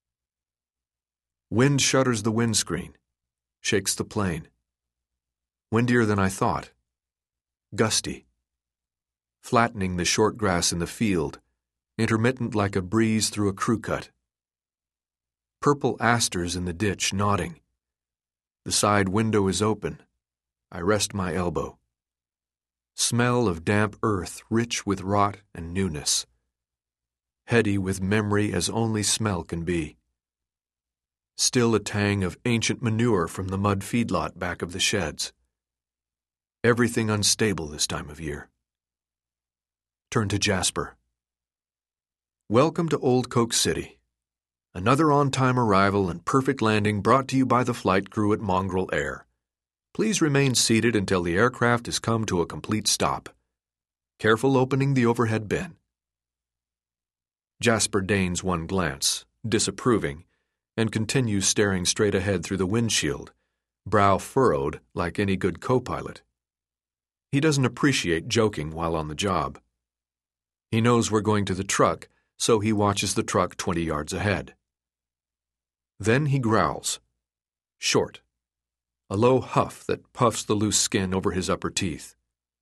Wind shudders the windscreen, shakes the plane. Windier than I thought. Gusty. Flattening the short grass in the field, intermittent like a breeze through a crew cut. Purple asters in the ditch nodding. The side window is open. I rest my elbow. Smell of damp earth rich with rot and newness. Heady with memory as only smell can be. Still a tang of ancient manure from the mud feedlot back of the sheds. Everything unstable this time of year. Turn to Jasper. Welcome to Old Coke City. Another on-time arrival and perfect landing brought to you by the flight crew at Mongrel Air. Please remain seated until the aircraft has come to a complete stop. Careful opening the overhead bin. Jasper deigns one glance, disapproving, and continues staring straight ahead through the windshield, brow furrowed like any good co-pilot. He doesn't appreciate joking while on the job. He knows we're going to the truck, so he watches the truck 20 yards ahead. Then he growls. Short. A low huff that puffs the loose skin over his upper teeth.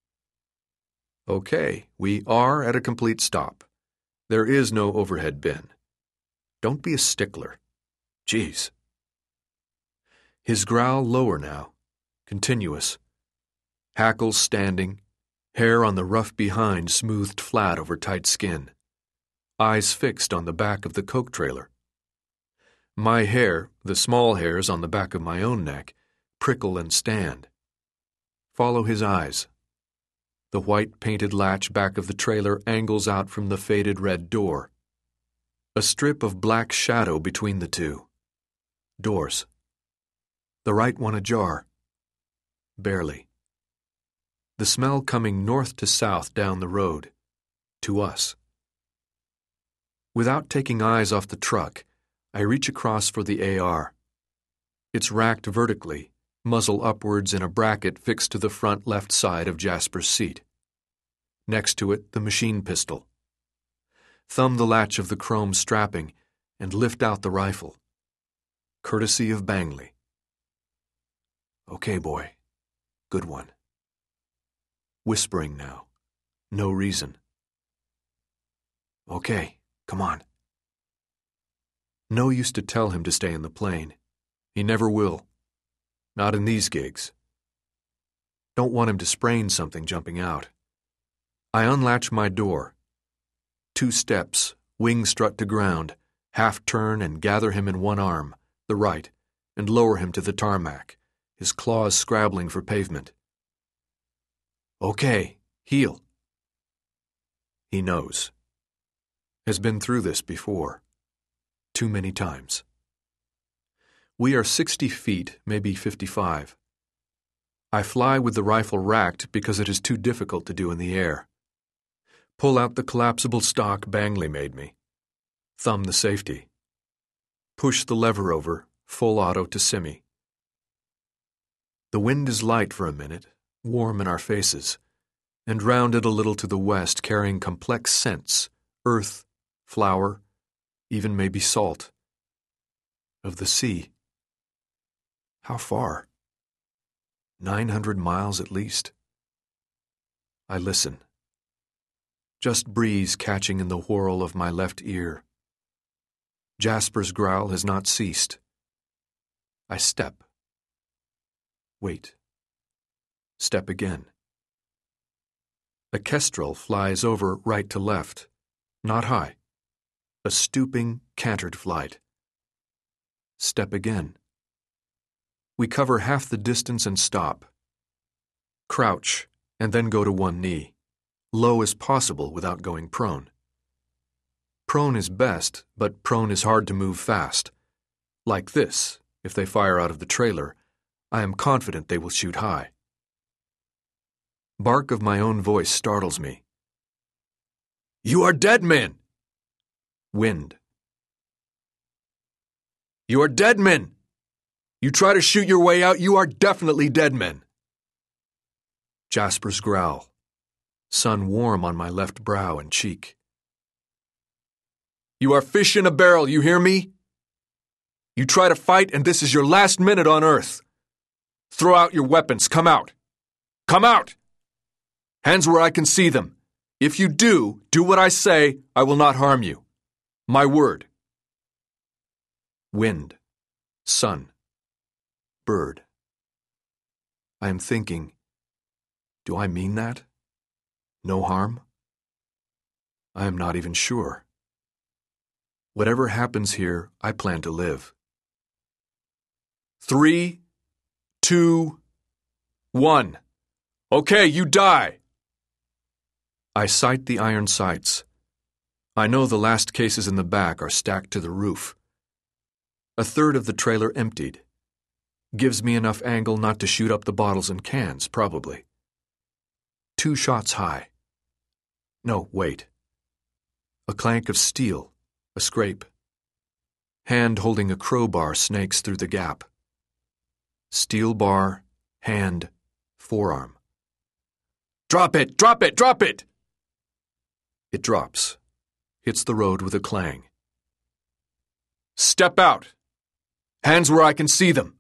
Okay, we are at a complete stop. There is no overhead bin. Don't be a stickler. Geez. His growl lower now, continuous. Hackles standing, hair on the rough behind smoothed flat over tight skin. Eyes fixed on the back of the Coke trailer. My hair, the small hairs on the back of my own neck, prickle and stand. Follow his eyes. The white painted latch back of the trailer angles out from the faded red door. A strip of black shadow between the two. Doors. The right one ajar. Barely. The smell coming north to south down the road. To us. Without taking eyes off the truck, I reach across for the AR. It's racked vertically, muzzle upwards in a bracket fixed to the front left side of Jasper's seat. Next to it, the machine pistol. Thumb the latch of the chrome strapping and lift out the rifle. Courtesy of Bangley. Okay, boy. Good one. Whispering now. No reason. Okay, come on. No use to tell him to stay in the plane. He never will. Not in these gigs. Don't want him to sprain something jumping out. I unlatch my door. 2 steps, wing strut to ground, half turn and gather him in one arm, the right, and lower him to the tarmac, his claws scrabbling for pavement. Okay, heel. He knows. Has been through this before. Too many times. We are 60 feet, maybe 55. I fly with the rifle racked because it is too difficult to do in the air. Pull out the collapsible stock Bangley made me. Thumb the safety. Push the lever over, full auto to semi. The wind is light for a minute, warm in our faces, and rounded a little to the west, carrying complex scents, earth, flower, even maybe salt. Of the sea. How far? 900 miles at least. I listen. Just breeze catching in the whorl of my left ear. Jasper's growl has not ceased. I step. Wait. Step again. A kestrel flies over right to left, not high. A stooping, cantered flight. Step again. We cover half the distance and stop. Crouch, and then go to one knee, low as possible without going prone. Prone is best, but prone is hard to move fast. Like this, if they fire out of the trailer, I am confident they will shoot high. Bark of my own voice startles me. You are dead men! Wind. You are dead men! You try to shoot your way out, you are definitely dead men. Jasper's growl. Sun warm on my left brow and cheek. You are fish in a barrel, you hear me? You try to fight and this is your last minute on Earth. Throw out your weapons, come out. Come out! Hands where I can see them. If you do what I say, I will not harm you. My word. Wind. Sun. Bird. I am thinking, do I mean that? No harm? I am not even sure. Whatever happens here, I plan to live. 3, 2, 1. Okay, you die. I sight the iron sights. I know the last cases in the back are stacked to the roof. A third of the trailer emptied. Gives me enough angle not to shoot up the bottles and cans, probably. 2 shots high. No, wait. A clank of steel, a scrape. Hand holding a crowbar snakes through the gap. Steel bar, hand, forearm. Drop it! Drop it! Drop it! It drops. Hits the road with a clang. Step out! Hands where I can see them!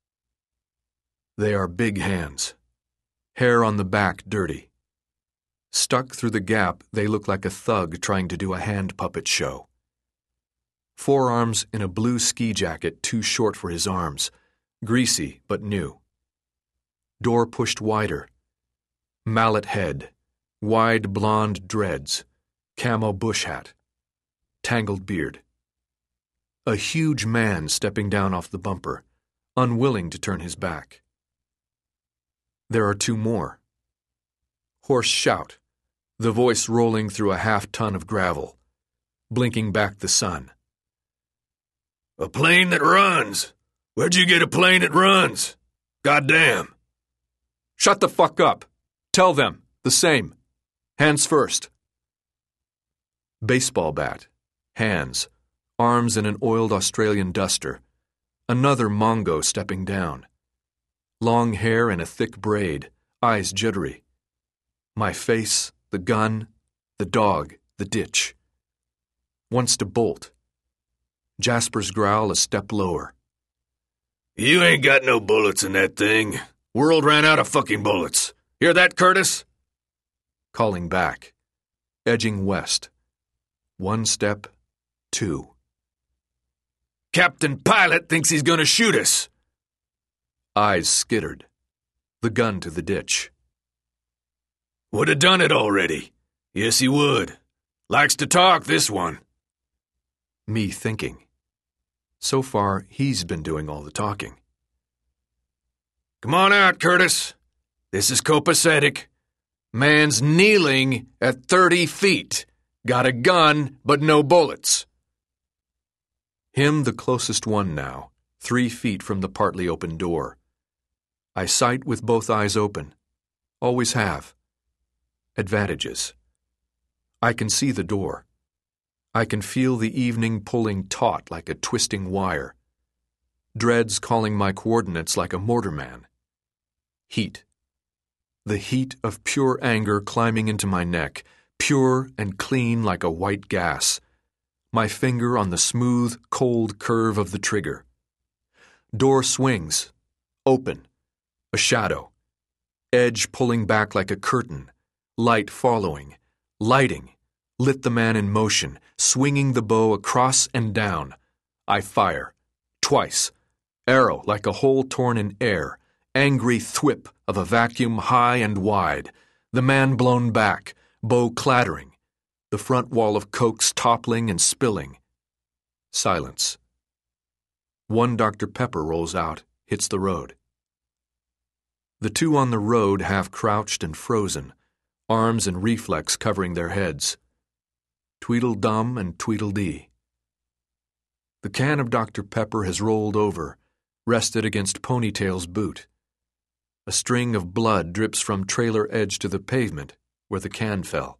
They are big hands. Hair on the back dirty. Stuck through the gap, they look like a thug trying to do a hand puppet show. Forearms in a blue ski jacket too short for his arms, greasy but new. Door pushed wider. Mallet head, wide blonde dreads, camo bush hat, tangled beard. A huge man stepping down off the bumper, unwilling to turn his back. There are 2 more. Hoarse shout, the voice rolling through a half-ton of gravel, blinking back the sun. A plane that runs! Where'd you get a plane that runs? Goddamn! Shut the fuck up! Tell them, the same. Hands first. Baseball bat, hands, arms in an oiled Australian duster. Another Mongo stepping down. Long hair in a thick braid, eyes jittery. My face, the gun, the dog, the ditch. Wants to bolt. Jasper's growl a step lower. You ain't got no bullets in that thing. World ran out of fucking bullets. Hear that, Curtis? Calling back. Edging west. 1 step, 2. Captain Pilot thinks he's gonna shoot us. Eyes skittered. The gun to the ditch. Would have done it already. Yes, he would. Likes to talk, this one. Me thinking. So far, he's been doing all the talking. Come on out, Curtis. This is copacetic. Man's kneeling at 30 feet. Got a gun, but no bullets. Him the closest one now, 3 feet from the partly open door. I sight with both eyes open. Always have. Advantages. I can see the door. I can feel the evening pulling taut like a twisting wire. Dreads calling my coordinates like a mortarman. Heat. The heat of pure anger climbing into my neck, pure and clean like a white gas. My finger on the smooth, cold curve of the trigger. Door swings. Open. A shadow. Edge pulling back like a curtain. Light following. Lighting. Lit the man in motion, swinging the bow across and down. I fire. Twice. Arrow like a hole torn in air. Angry thwip of a vacuum high and wide. The man blown back. Bow clattering. The front wall of cokes toppling and spilling. Silence. One Dr. Pepper rolls out, hits the road. The 2 on the road half crouched and frozen, arms and reflex covering their heads. Tweedledum and Tweedledee. The can of Dr. Pepper has rolled over, rested against Ponytail's boot. A string of blood drips from trailer edge to the pavement where the can fell.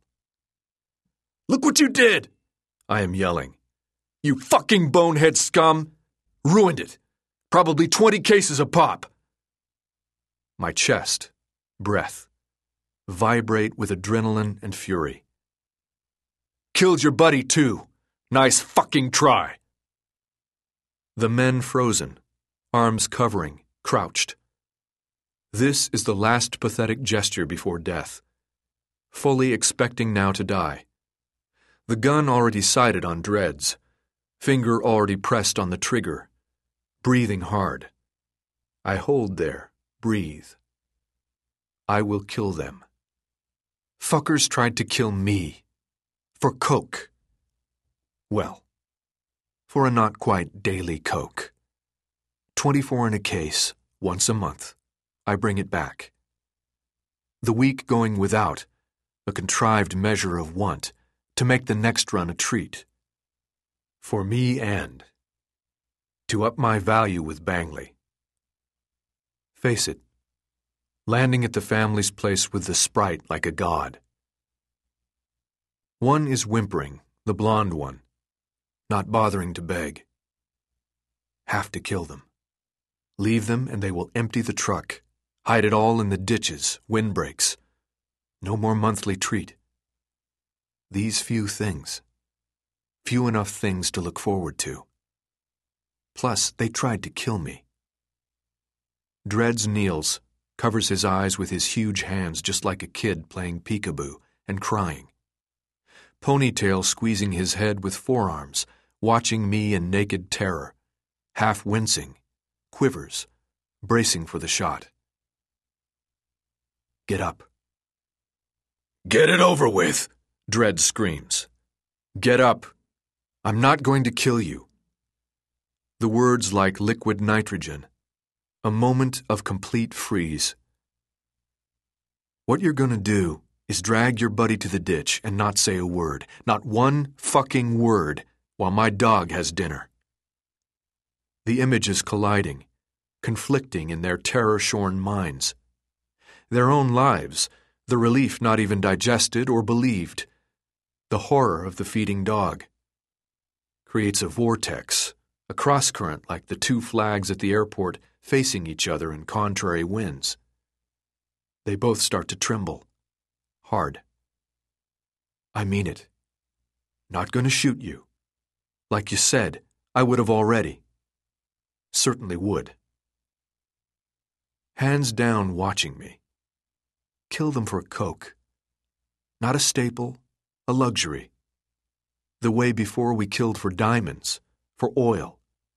"Look what you did!" I am yelling. "You fucking bonehead scum! Ruined it! Probably 20 cases a pop!" My chest, breath, vibrate with adrenaline and fury. "Killed your buddy, too. Nice fucking try." The men frozen, arms covering, crouched. This is the last pathetic gesture before death. Fully expecting now to die. The gun already sighted on Dreads. Finger already pressed on the trigger. Breathing hard. I hold there, breathe. I will kill them. Fuckers tried to kill me. For coke. Well, for a not quite daily coke. 24 in a case, once a month. I bring it back. The week going without, a contrived measure of want, to make the next run a treat. For me and to up my value with Bangley. Face it, landing at the family's place with the sprite like a god. One is whimpering, the blonde one, not bothering to beg. Have to kill them. Leave them and they will empty the truck, hide it all in the ditches, windbreaks. No more monthly treat. These few things. Few enough things to look forward to. Plus, they tried to kill me. Dreads kneels, covers his eyes with his huge hands just like a kid playing peekaboo, and crying. Ponytail squeezing his head with forearms, watching me in naked terror, half wincing, quivers, bracing for the shot. Get up. "Get it over with," Dread screams. "Get up. I'm not going to kill you." The words like liquid nitrogen. A moment of complete freeze. What you're going to do is drag your buddy to the ditch and not say a word, not one fucking word, while my dog has dinner. The images colliding, conflicting in their terror-shorn minds. Their own lives, the relief not even digested or believed. The horror of the feeding dog. Creates a vortex, a cross-current like the 2 flags at the airport facing each other in contrary winds. They both start to tremble. Hard. I mean it. Not going to shoot you. Like you said, I would have already. Certainly would. Hands down watching me. Kill them for coke. Not a staple, a luxury. The way before we killed for diamonds, for oil.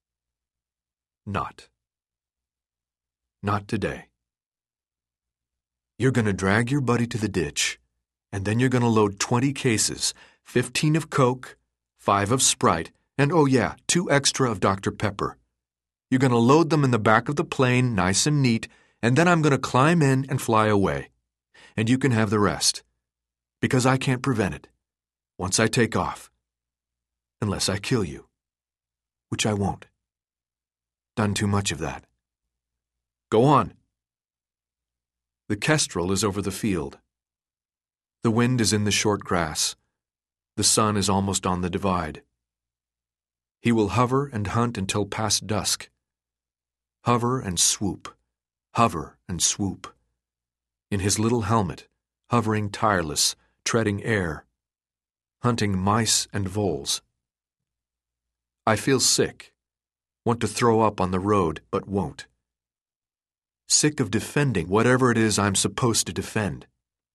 Not. Not today. You're going to drag your buddy to the ditch, and then you're going to load 20 cases, 15 of Coke, 5 of Sprite, and oh yeah, 2 extra of Dr. Pepper. You're going to load them in the back of the plane, nice and neat, and then I'm going to climb in and fly away. And you can have the rest. Because I can't prevent it. Once I take off. Unless I kill you. which I won't. Done too much of that. Go on. The kestrel is over the field. The wind is in the short grass. The sun is almost on the divide. He will hover and hunt until past dusk. Hover and swoop. Hover and swoop. In his little helmet, hovering tireless, treading air, hunting mice and voles. I feel sick, want to throw up on the road, but won't. Sick of defending whatever it is I'm supposed to defend.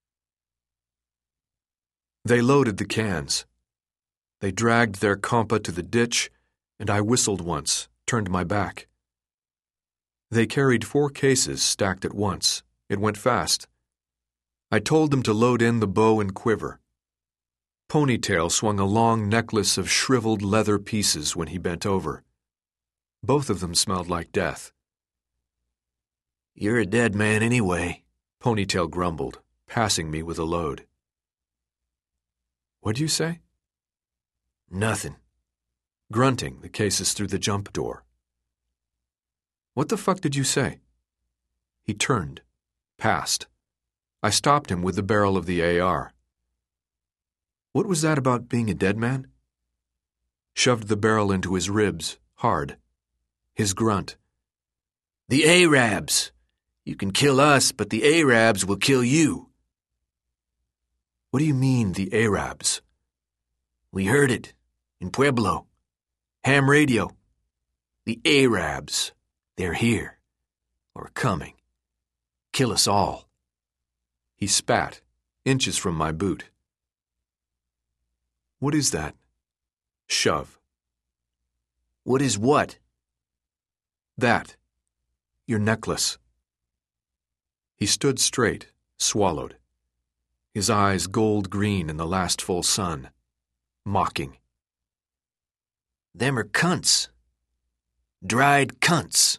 They loaded the cans. They dragged their compa to the ditch, and I whistled once, turned my back. They carried 4 cases stacked at once. It went fast. I told them to load in the bow and quiver. Ponytail swung a long necklace of shriveled leather pieces when he bent over. Both of them smelled like death. "You're a dead man anyway," Ponytail grumbled, passing me with a load. "What'd you say?" "Nothing." Grunting the cases through the jump door. "What the fuck did you say?" He turned, passed. I stopped him with the barrel of the AR. "What was that about being a dead man?" Shoved the barrel into his ribs, hard. His grunt. "The Arabs! You can kill us, but the Arabs will kill you." "What do you mean, the Arabs?" "We heard it. In Pueblo. Ham radio. The Arabs. They're here. Or coming. Kill us all." He spat, inches from my boot. "What is that?" Shove. "What is what?" "That. Your necklace." He stood straight, swallowed. His eyes gold green in the last full sun. Mocking. "Them are cunts. Dried cunts."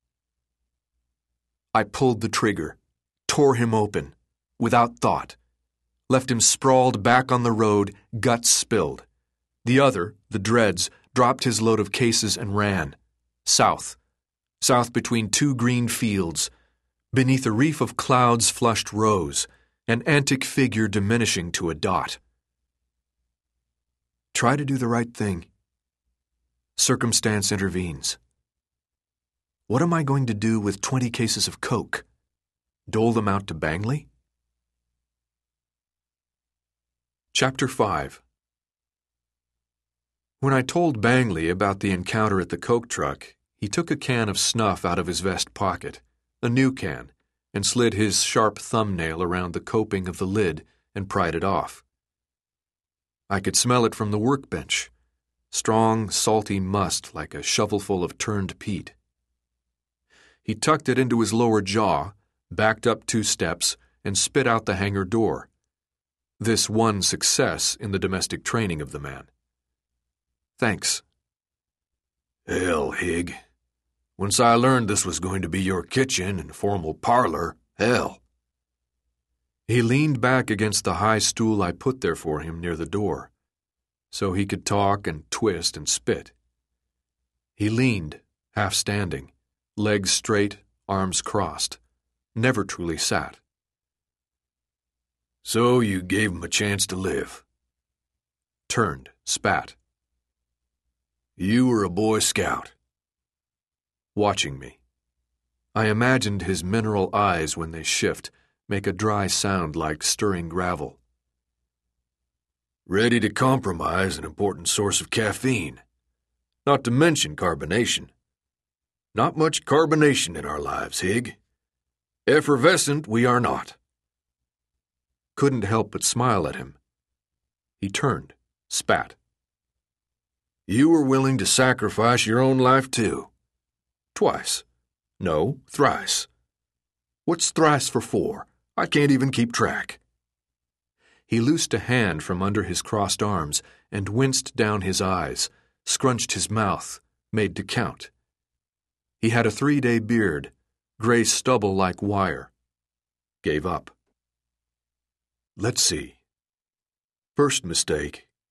I pulled the trigger, tore him open, without thought. Left him sprawled back on the road, guts spilled. The other, the dreads, dropped his load of cases and ran. South. South between 2 green fields. Beneath a reef of clouds flushed rose, an antic figure diminishing to a dot. Try to do the right thing. Circumstance intervenes. What am I going to do with 20 cases of coke? Dole them out to Bangley? Chapter 5. When I told Bangley about the encounter at the coke truck, he took a can of snuff out of his vest pocket, a new can, and slid his sharp thumbnail around the coping of the lid and pried it off. I could smell it from the workbench, strong, salty must like a shovelful of turned peat. He tucked it into his lower jaw, backed up 2 steps, and spit out the hangar door. This one success in the domestic training of the man. Thanks. Hell, Hig. Once I learned this was going to be your kitchen and formal parlor, hell. He leaned back against the high stool I put there for him near the door, so he could talk and twist and spit. He leaned, half standing, legs straight, arms crossed, never truly sat. So you gave him a chance to live. Turned, spat. You were a Boy Scout. Watching me. I imagined his mineral eyes when they shift, make a dry sound like stirring gravel. Ready to compromise an important source of caffeine. Not to mention carbonation. Not much carbonation in our lives, Hig. Effervescent we are not. Couldn't help but smile at him. He turned, spat. You were willing to sacrifice your own life too. Twice. No, thrice. What's thrice for 4? I can't even keep track. He loosed a hand from under his crossed arms and winced down his eyes, scrunched his mouth, made to count. He had a 3-day beard, gray stubble like wire. Gave up. Let's see. First mistake.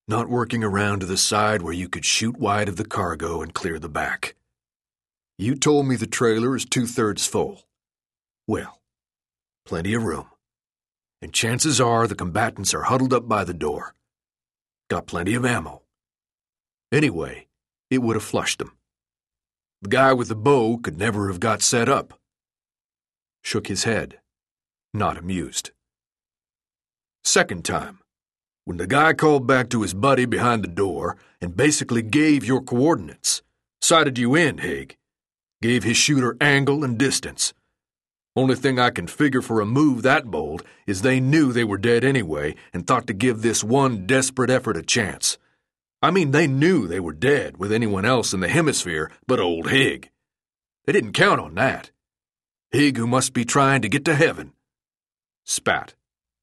Not working around to the side where you could shoot wide of the cargo and clear the back. You told me the trailer is 2/3 full. Well, plenty of room. And chances are the combatants are huddled up by the door. Got plenty of ammo. Anyway, it would have flushed them. The guy with the bow could never have got set up. Shook his head, not amused. Second time, when the guy called back to his buddy behind the door and basically gave your coordinates, sighted you in, Hig, gave his shooter angle and distance. Only thing I can figure for a move that bold is they knew they were dead anyway and thought to give this one desperate effort a chance. I mean, they knew they were dead with anyone else in the hemisphere but old Hig. They didn't count on that. Hig who must be trying to get to heaven. Spat.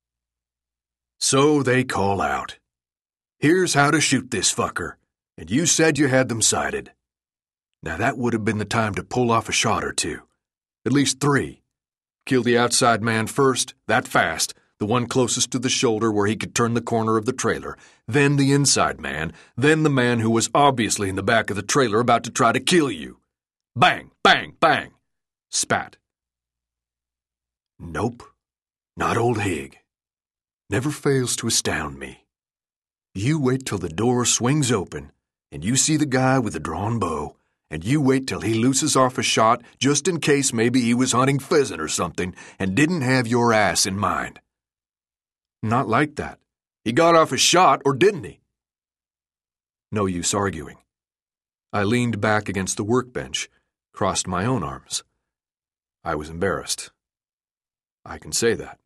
So they call out. Here's how to shoot this fucker, and you said you had them sighted. Now that would have been the time to pull off a shot or two. At least 3. Kill the outside man first, that fast, the one closest to the shoulder where he could turn the corner of the trailer, then the inside man, then the man who was obviously in the back of the trailer about to try to kill you. Bang, bang, bang. Spat. Nope, not old Hig. Never fails to astound me. You wait till the door swings open, and you see the guy with the drawn bow, and you wait till he looses off a shot just in case maybe he was hunting pheasant or something and didn't have your ass in mind. Not like that. He got off a shot, or didn't he? No use arguing. I leaned back against the workbench, crossed my own arms. I was embarrassed. I can say that.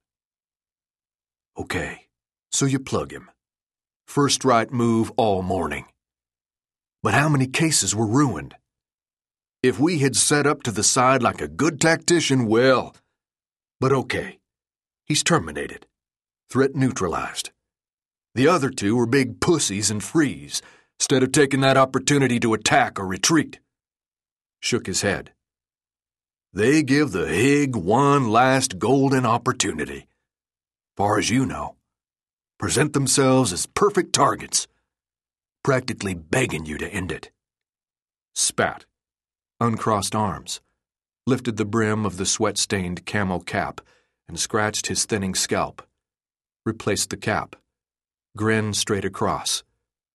Okay, so you plug him. First right move all morning. But how many cases were ruined? If we had set up to the side like a good tactician, well, but okay. He's terminated. Threat neutralized. The other 2 were big pussies and freeze, instead of taking that opportunity to attack or retreat. Shook his head. They give the Hig one last golden opportunity. Far as you know, present themselves as perfect targets, practically begging you to end it. Spat, uncrossed arms, lifted the brim of the sweat-stained camo cap and scratched his thinning scalp, replaced the cap, grinned straight across.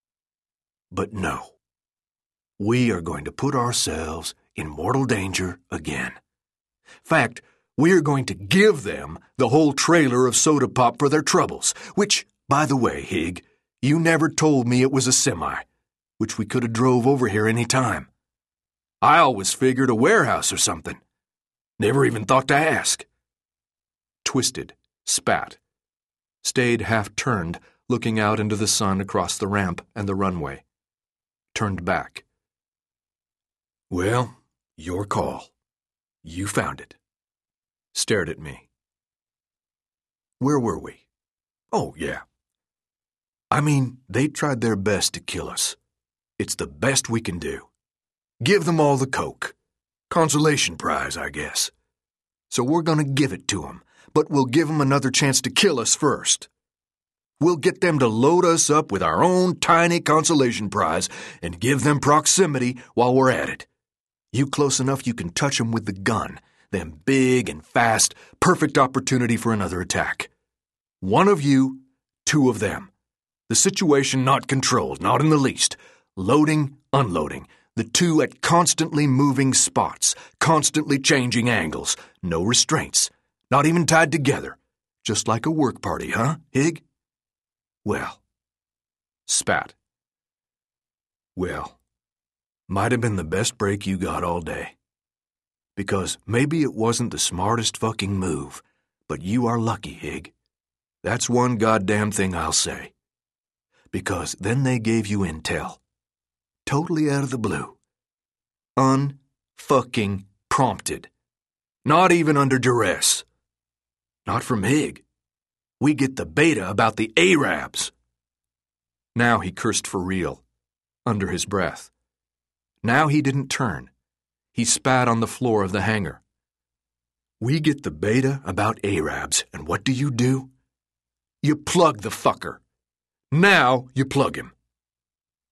But no, we are going to put ourselves in mortal danger again. Fact, we are going to give them the whole trailer of soda pop for their troubles, which, by the way, Hig, you never told me it was a semi, which we could have drove over here any time. I always figured a warehouse or something. Never even thought to ask. Twisted, spat. Stayed half-turned, looking out into the sun across the ramp and the runway. Turned back. Well, your call. You found it. Stared at me. Where were we? Oh, yeah. I mean, they tried their best to kill us. It's the best we can do. Give them all the coke. Consolation prize, I guess. So we're gonna give it to them, but we'll give them another chance to kill us first. We'll get them to load us up with our own tiny consolation prize and give them proximity while we're at it. You close enough you can touch them with the gun, then big and fast, perfect opportunity for another attack. 1 of you, 2 of them. The situation not controlled, not in the least. Loading, unloading. The 2 at constantly moving spots, constantly changing angles. No restraints. Not even tied together. Just like a work party, huh, Hig? Well. Spat. Well, might have been the best break you got all day. Because maybe it wasn't the smartest fucking move, but you are lucky, Hig. That's one goddamn thing I'll say. Because then they gave you intel. Totally out of the blue. Un-fucking prompted. Not even under duress. Not from Hig. We get the beta about the Arabs. Now he cursed for real, under his breath. Now he didn't turn. He spat on the floor of the hangar. We get the beta about Arabs, and what do? You plug the fucker. Now you plug him.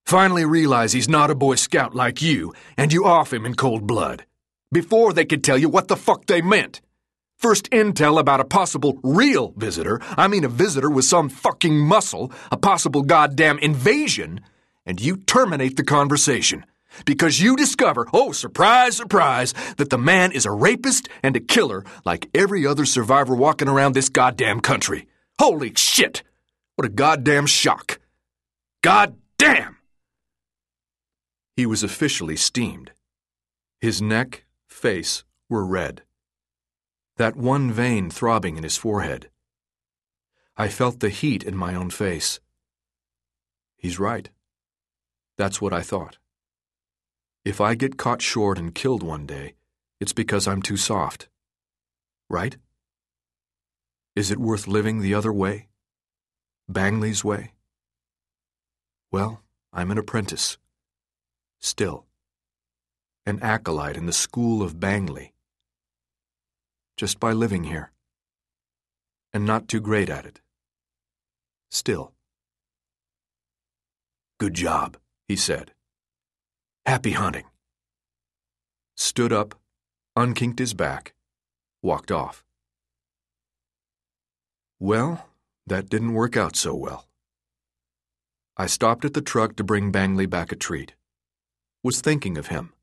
Finally realize he's not a Boy Scout like you, and you off him in cold blood. Before they could tell you what the fuck they meant. First intel about a possible real visitor, I mean a visitor with some fucking muscle, a possible goddamn invasion, and you terminate the conversation. Because you discover, oh, surprise, surprise, that the man is a rapist and a killer like every other survivor walking around this goddamn country. Holy shit! What a goddamn shock. Goddamn! He was officially steamed. His neck, face were red. That one vein throbbing in his forehead. I felt the heat in my own face. He's right. That's what I thought. If I get caught short and killed one day, it's because I'm too soft. Right? Is it worth living the other way? Bangley's way? Well, I'm an apprentice. Still. An acolyte in the school of Bangley. Just by living here. And not too great at it. Still. Good job, he said. Happy hunting. Stood up, unkinked his back, walked off. Well, that didn't work out so well. I stopped at the truck to bring Bangley back a treat. Was thinking of him.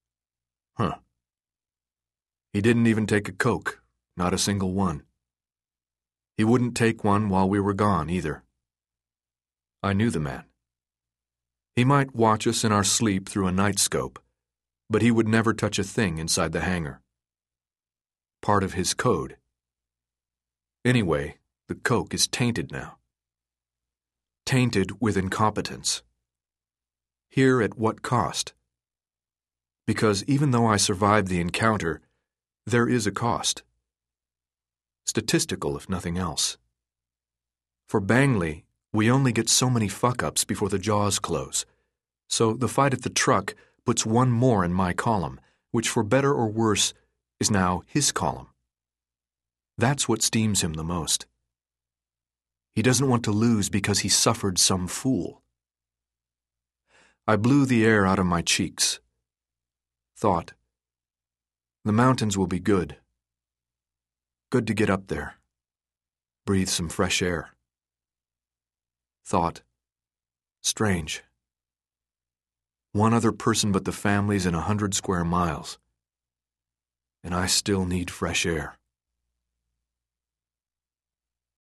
He didn't even take a Coke, not a single one. He wouldn't take one while we were gone, either. I knew the man. He might watch us in our sleep through a night scope, but he would never touch a thing inside the hangar. Part of his code. Anyway, the Coke is tainted now. Tainted with incompetence. Here at what cost? Because even though I survived the encounter, there is a cost. Statistical, if nothing else. For Bangley, we only get so many fuck-ups before the jaws close, so the fight at the truck puts one more in my column, which for better or worse is now his column. That's what steams him the most. He doesn't want to lose because he suffered some fool. I blew the air out of my cheeks. Thought, the mountains will be good. Good to get up there. Breathe some fresh air. Thought, strange. One other person but the families in 100 square miles. And I still need fresh air.